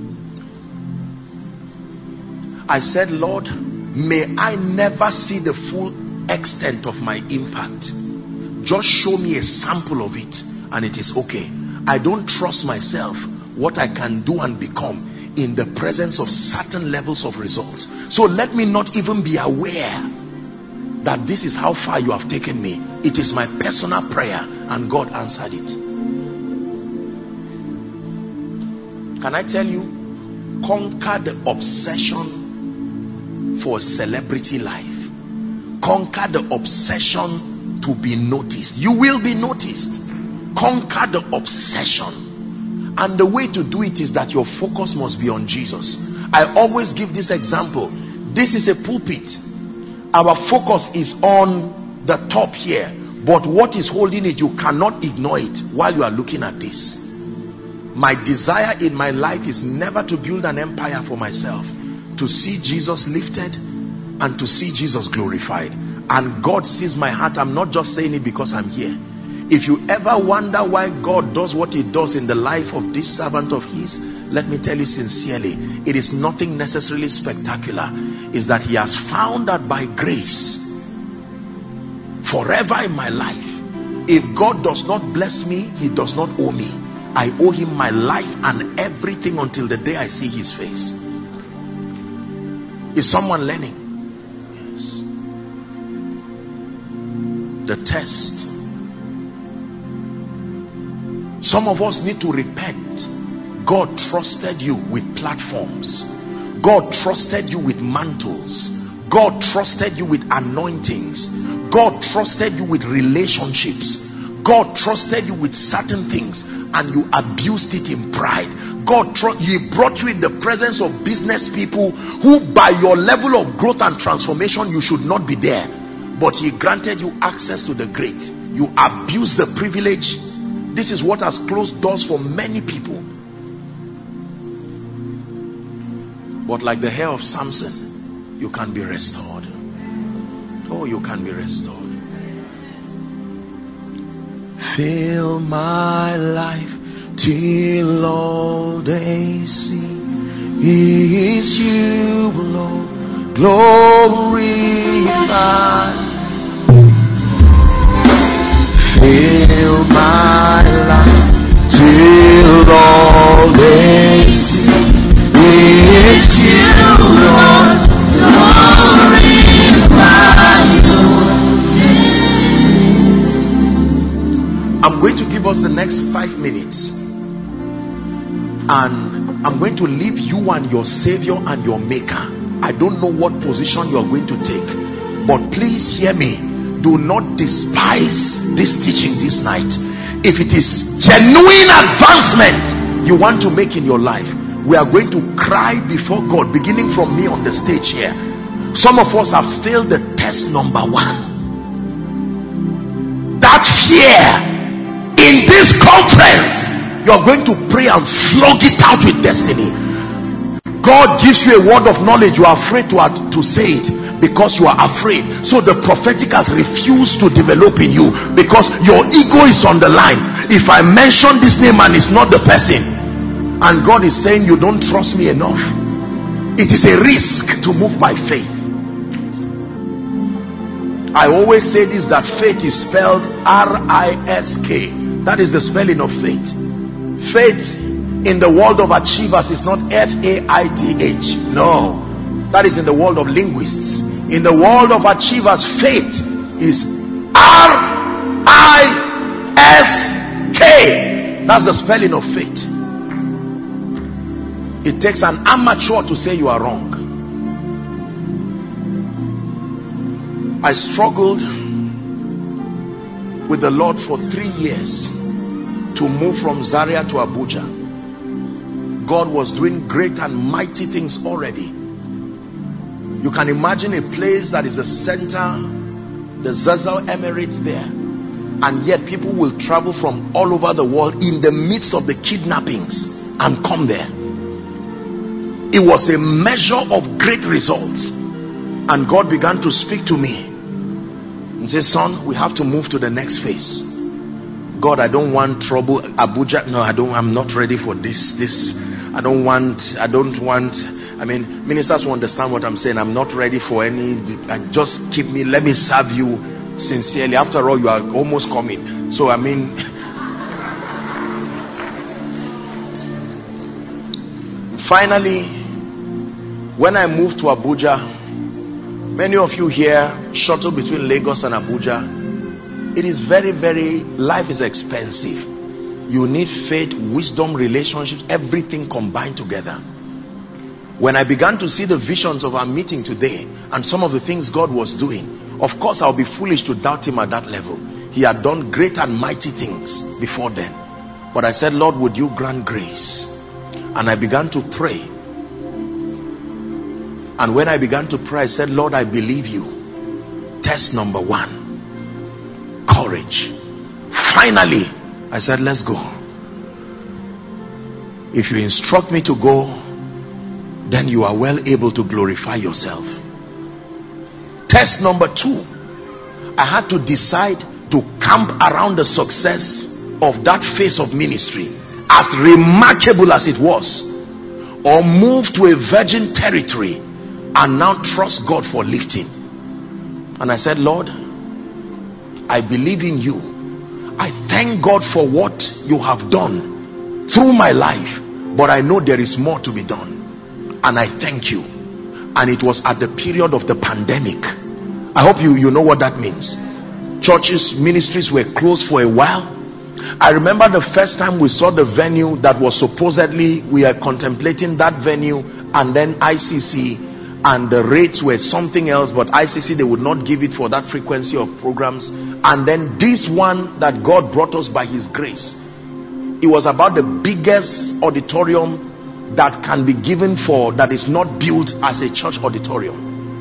Speaker 3: I said, Lord, may I never see the full extent of my impact. Just show me a sample of it, and it is okay. I don't trust myself what I can do and become in the presence of certain levels of results. So let me not even be aware that this is how far you have taken me. It is my personal prayer, and God answered it. Can I tell you, conquer the obsession for celebrity life. Conquer the obsession to be noticed. You will be noticed. Conquer the obsession. And the way to do it is that your focus must be on Jesus. I always give this example. This is a pulpit. Our focus is on the top here, but what is holding it, you cannot ignore it while you are looking at this. My desire in my life is never to build an empire for myself, to see Jesus lifted and to see Jesus glorified. And God sees my heart. I'm not just saying it because I'm here. If you ever wonder why God does what he does in the life of this servant of his, let me tell you sincerely, it is nothing necessarily spectacular. It's that he has found that by grace, forever in my life, if God does not bless me, he does not owe me. I owe him my life and everything until the day I see his face. Is someone learning? Yes. The test. Some of us need to repent. God trusted you with platforms. God trusted you with mantles. God trusted you with anointings. God trusted you with relationships. God trusted you with certain things, and you abused it in pride. He brought you in the presence of business people who, by your level of growth and transformation, you should not be there. But he granted you access to the great. You abused the privilege. This is what has closed doors for many people. But like the hair of Samson, you can be restored. Oh, you can be restored. Fill my life till all they see is you, Lord, glorified. Fill my life till all they see is you, Lord, glorified. I'm going to give us the next 5 minutes, and I'm going to leave you and your Savior and your Maker. I don't know what position you are going to take, but please hear me. Do not despise this teaching this night. If it is genuine advancement you want to make in your life, we are going to cry before God, beginning from me on the stage here. Some of us have failed the test number 1. That fear. In this conference, you are going to pray and flog it out with destiny. God gives you a word of knowledge, you are afraid to say it because you are afraid. So the prophetic has refused to develop in you because your ego is on the line. If I mention this name and it's not the person, and God is saying you don't trust me enough, it is a risk to move by faith. I always say this, that faith is spelled R-I-S-K. That is the spelling of faith. Faith in the world of achievers is not F-A-I-T-H. No, that is in the world of linguists. In the world of achievers, faith is R-I-S-K. That's the spelling of faith. It takes an amateur to say you are wrong. I struggled with the Lord for 3 years to move from Zaria to Abuja. God was doing great and mighty things already. You can imagine a place that is the center, the Zazzau Emirates there, and yet people will travel from all over the world in the midst of the kidnappings and come there. It was a measure of great results. And God began to speak to me and say, son, we have to move to the next phase. God, I don't want trouble. Abuja, no, I'm not ready for this. I mean, ministers will understand what I'm saying. I'm not ready for any, just let me serve you sincerely. After all, you are almost coming. So, I mean, finally, when I moved to Abuja, many of you here shuttle between Lagos and Abuja. It is very, life is expensive. You need faith, wisdom, relationships, everything combined together. When I began to see the visions of our meeting today and some of the things God was doing, of course I'll be foolish to doubt him at that level. He had done great and mighty things before then. But I said, Lord, would you grant grace? And I began to pray. And when I began to pray, I said, Lord, I believe you. Test number 1. Courage. Finally, I said, let's go. If you instruct me to go, then you are well able to glorify yourself. Test number 2. I had to decide to camp around the success of that phase of ministry, as remarkable as it was, or move to a virgin territory and now trust God for lifting. And I said, Lord, I believe in you. I thank God for what you have done through my life, but I know there is more to be done. And I thank you. And it was at the period of the pandemic. I hope you know what that means. Churches, ministries were closed for a while. I remember the first time we saw the venue that was supposedly, we are contemplating that venue, and then ICC, and the rates were something else, but ICC, they would not give it for that frequency of programs. And then this one that God brought us by his grace, it was about the biggest auditorium that can be given for, that is not built as a church auditorium.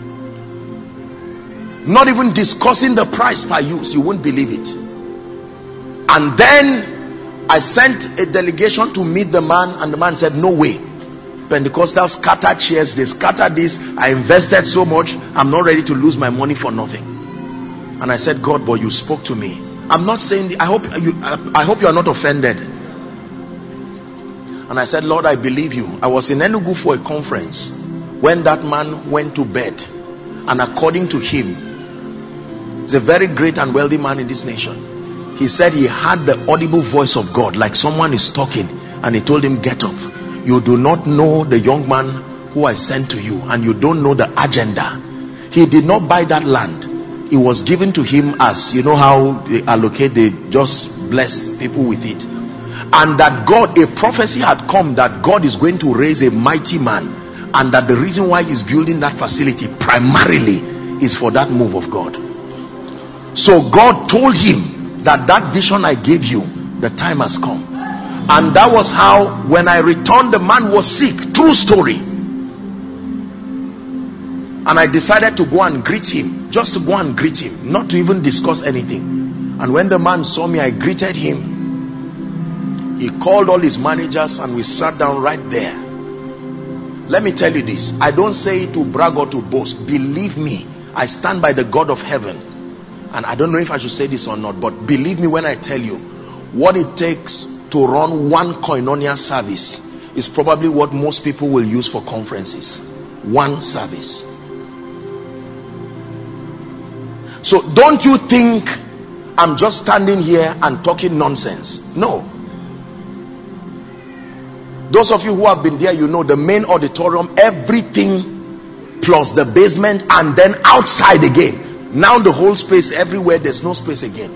Speaker 3: Not even discussing the price per use, you won't believe it. And then I sent a delegation to meet the man, and the man said, no way. Pentecostals scatter chairs, they scatter this. I invested so much, I'm not ready to lose my money for nothing. And I said, God, but you spoke to me. I'm not saying, I hope you are not offended. And I said, Lord, I believe you. I was in Enugu for a conference when that man went to bed, and according to him, he's a very great and wealthy man in this nation. He said he had the audible voice of God, like someone is talking, and he told him, get up. You do not know the young man who I sent to you, and you don't know the agenda. He did not buy that land. It was given to him as, you know how they allocate, they just bless people with it. And that God, a prophecy had come that God is going to raise a mighty man, and that the reason why he's building that facility primarily is for that move of God. So God told him that vision I gave you, the time has come. And that was how, when I returned, the man was sick. True story. And I decided to go and greet him, just to go and greet him, not to even discuss anything. And when the man saw me, I greeted him. He called all his managers, and we sat down right there. Let me tell you this, I don't say it to brag or to boast. Believe me, I stand by the God of heaven. And I don't know if I should say this or not, but believe me when I tell you, what it takes to run one koinonia service is probably what most people will use for conferences. One service. So don't you think I'm just standing here and talking nonsense. No. Those of you who have been there, you know the main auditorium, everything plus the basement, and then outside again. Now the whole space, everywhere, there's no space again.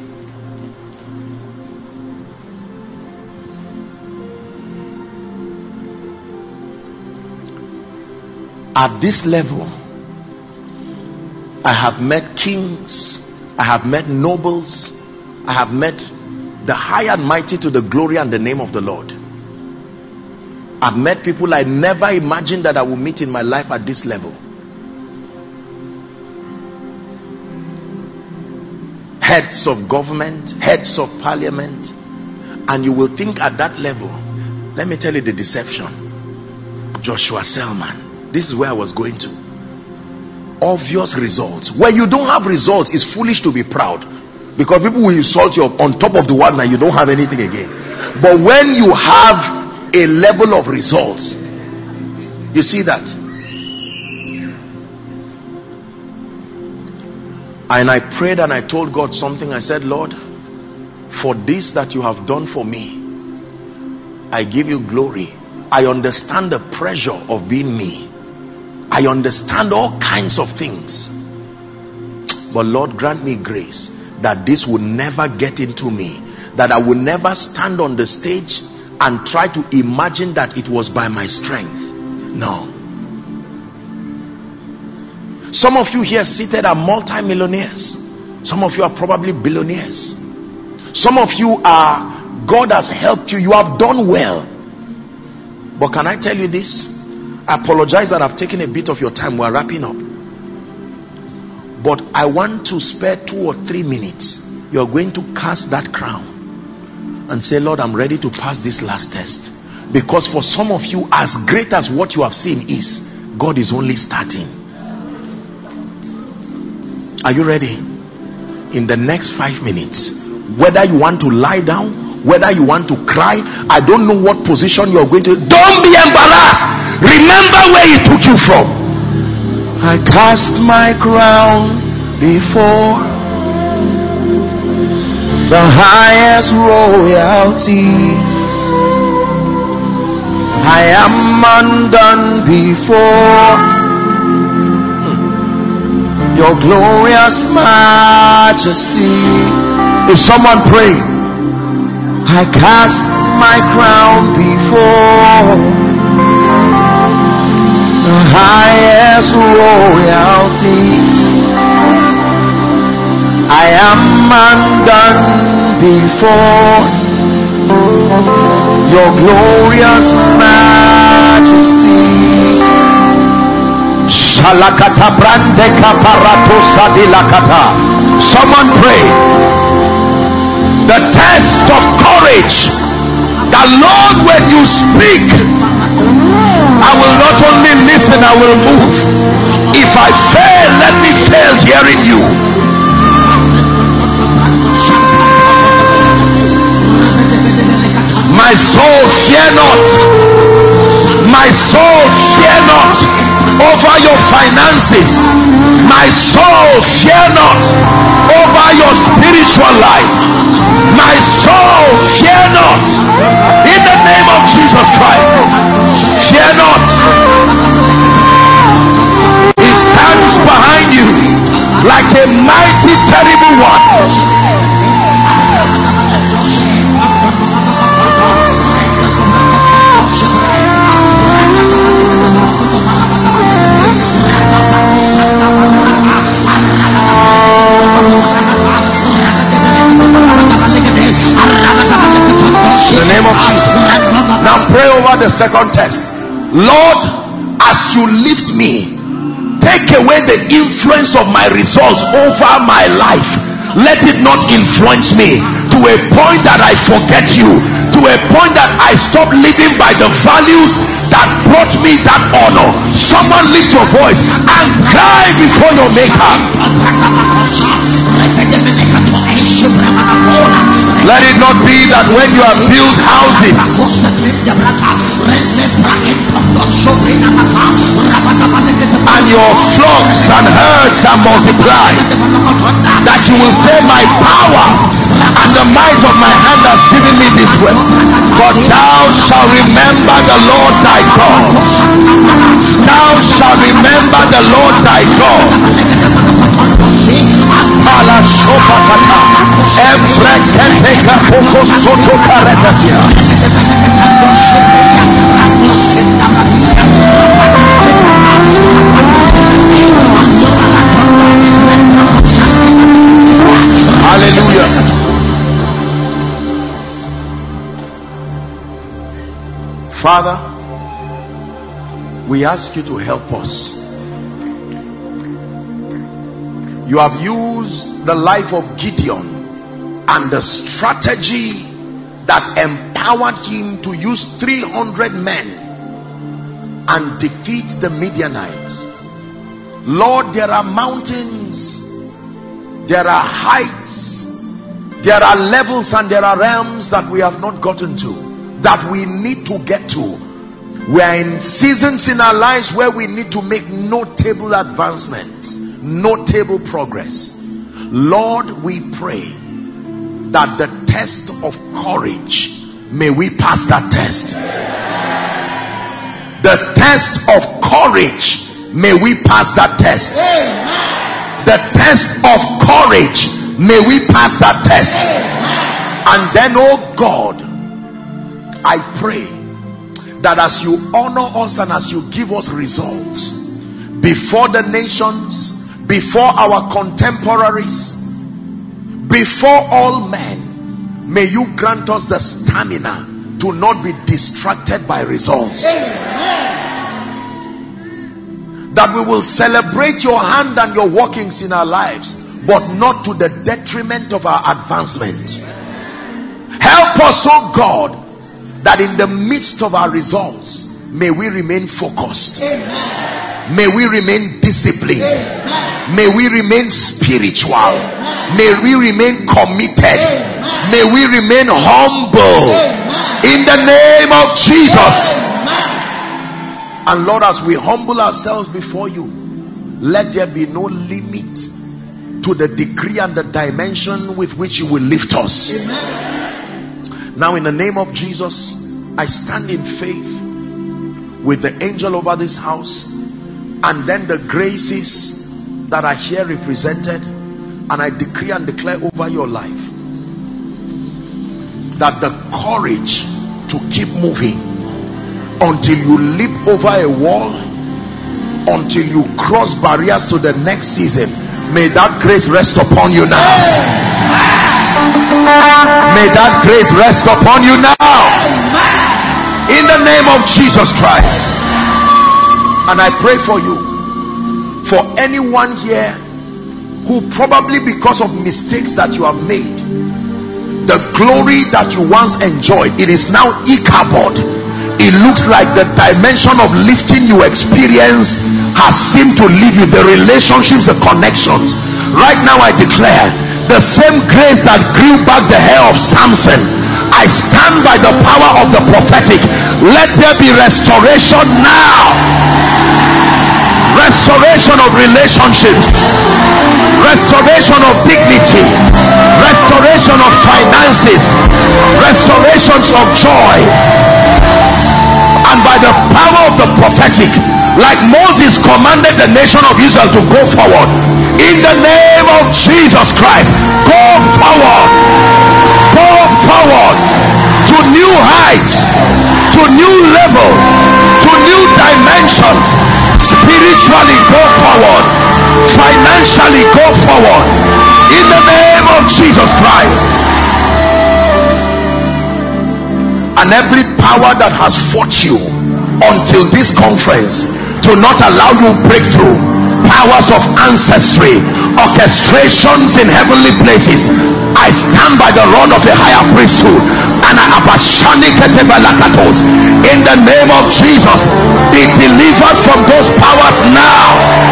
Speaker 3: At this level, I have met kings, I have met nobles, I have met the high and mighty to the glory and the name of the Lord. I've met people I never imagined that I would meet in my life at this level. Heads of government, heads of parliament, and you will think at that level, Let me tell you the deception. Joshua Selman. This is where I was going to. Obvious results. When you don't have results, it's foolish to be proud. Because people will insult you on top of the world and you don't have anything again. But when you have a level of results, you see that. And I prayed and I told God something. I said, Lord, for this that you have done for me, I give you glory. I understand the pressure of being me. I understand all kinds of things. But Lord, grant me grace that this will never get into me. That I will never stand on the stage and try to imagine that it was by my strength. No. Some of you here seated are multi-millionaires. Some of you are probably billionaires. Some of you are, God has helped you. You have done well. But can I tell you this? I apologize that I've taken a bit of your time. We're wrapping up. But I want to spare 2 or 3 minutes. You're going to cast that crown and say, Lord, I'm ready to pass this last test. Because for some of you, as great as what you have seen is, God is only starting. Are you ready? In the next 5 minutes, whether you want to lie down, whether you want to cry, I don't know what position you're going to. Don't be embarrassed. Remember where he took you from. I cast my crown before the highest royalty. I am undone before your glorious majesty. Is someone praying? I cast my crown before the highest royalty. I am undone before your glorious majesty. Shalakata brande kaparatosa dilakata. Someone pray. The test of courage. The Lord, when you speak, I will not only listen, I will move. If I fail, let me fail hearing you. My soul, fear not. My soul, fear not over your finances. My soul, fear not over your spiritual life. My soul, fear not. In the name of Jesus Christ, fear not. He stands behind you like a mighty, terrible one. In the name of Jesus. Now pray over the second test. Lord, as you lift me, take away the influence of my results over my life. Let it not influence me to a point that I forget you, to a point that I stop living by the values that brought me that honor. Someone lift your voice and cry before your maker. Let it not be that when you have built houses and your flocks and herds are multiplied, that you will say, my power and the might of my hand has given me this wealth. But thou shalt remember the Lord thy God. Thou shalt remember the Lord thy God. Hallelujah. Father, we ask you to help us. You have used the life of Gideon and the strategy that empowered him to use 300 men and defeat the Midianites. Lord, there are mountains, there are heights, there are levels, and there are realms that we have not gotten to, that we need to get to. We are in seasons in our lives where we need to make notable advancements, notable progress. Lord, we pray that the test of courage, may we pass that test. The test of courage, may we pass that test. The test of courage, may we pass that test. And then, oh God, I pray that as you honor us and as you give us results before the nations, before our contemporaries, before all men, may you grant us the stamina to not be distracted by results. That we will celebrate your hand and your workings in our lives, but not to the detriment of our advancement. Help us, oh God, that in the midst of our results, may we remain focused. May we remain disciplined. May we remain spiritual. May we remain committed. May we remain humble. In the name of Jesus. And Lord, as we humble ourselves before you, let there be no limit to the degree and the dimension with which you will lift us. Now, in the name of Jesus, I stand in faith with the angel over this house, and then the graces that are here represented, and I decree and declare over your life that the courage to keep moving until you leap over a wall, until you cross barriers to the next season, may that grace rest upon you now. May that grace rest upon you now, in the name of Jesus Christ. And I pray for you, for anyone here who probably because of mistakes that you have made, the glory that you once enjoyed, it is now Ichabod. It looks like the dimension of lifting you experienced has seemed to leave you. The relationships, the connections. Right now I declare, the same grace that grew back the hair of Samson, I stand by the power of the prophetic. Let there be restoration now. Restoration of relationships, restoration of dignity, restoration of finances, restorations of joy. And by the power of the prophetic, like Moses commanded the nation of Israel to go forward, in the name of Jesus Christ, go forward to new heights, to new levels, to new dimensions. Spiritually go forward, financially go forward, in the name of Jesus Christ. And every power that has fought you until this conference to not allow you breakthrough, powers of ancestry, orchestrations in heavenly places, I stand by the rod of a higher priesthood, and in the name of Jesus, be delivered from those powers now.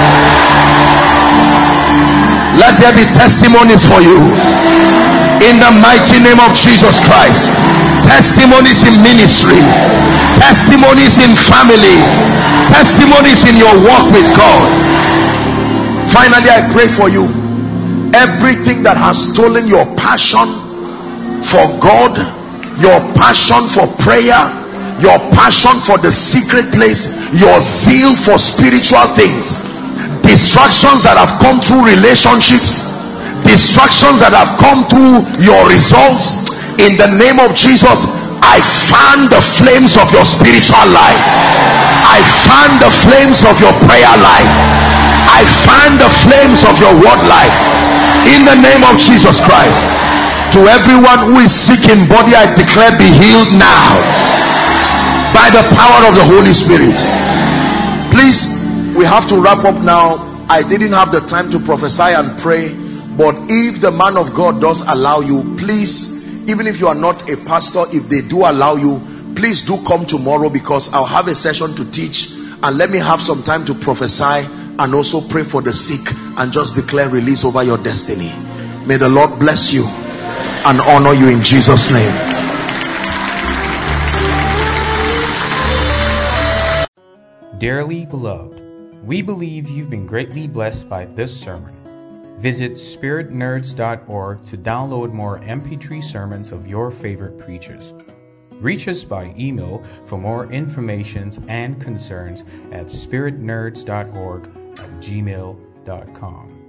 Speaker 3: Let there be testimonies for you in the mighty name of Jesus Christ. Testimonies in ministry, testimonies in family, testimonies in your walk with God. Finally, I pray for you, everything that has stolen your passion for God, your passion for prayer, your passion for the secret place, your zeal for spiritual things, distractions that have come through relationships, distractions that have come through your results, in the name of Jesus, I fan the flames of your spiritual life. I fan the flames of your prayer life. I fan the flames of your word life, in the name of Jesus Christ. To everyone who is sick in body, I declare, be healed now by the power of the Holy Spirit. Please, we have to wrap up now. I didn't have the time to prophesy and pray, but if the man of God does allow you, please, Even if you are not a pastor, if they do allow you, please do come tomorrow, because I'll have a session to teach, and let me have some time to prophesy and also pray for the sick and just declare release over your destiny. May the Lord bless you and honor you in Jesus' name.
Speaker 1: Dearly beloved, we believe you've been greatly blessed by this sermon. Visit spiritnerds.org to download more MP3 sermons of your favorite preachers. Reach us by email for more information and concerns at spiritnerds.org@gmail.com.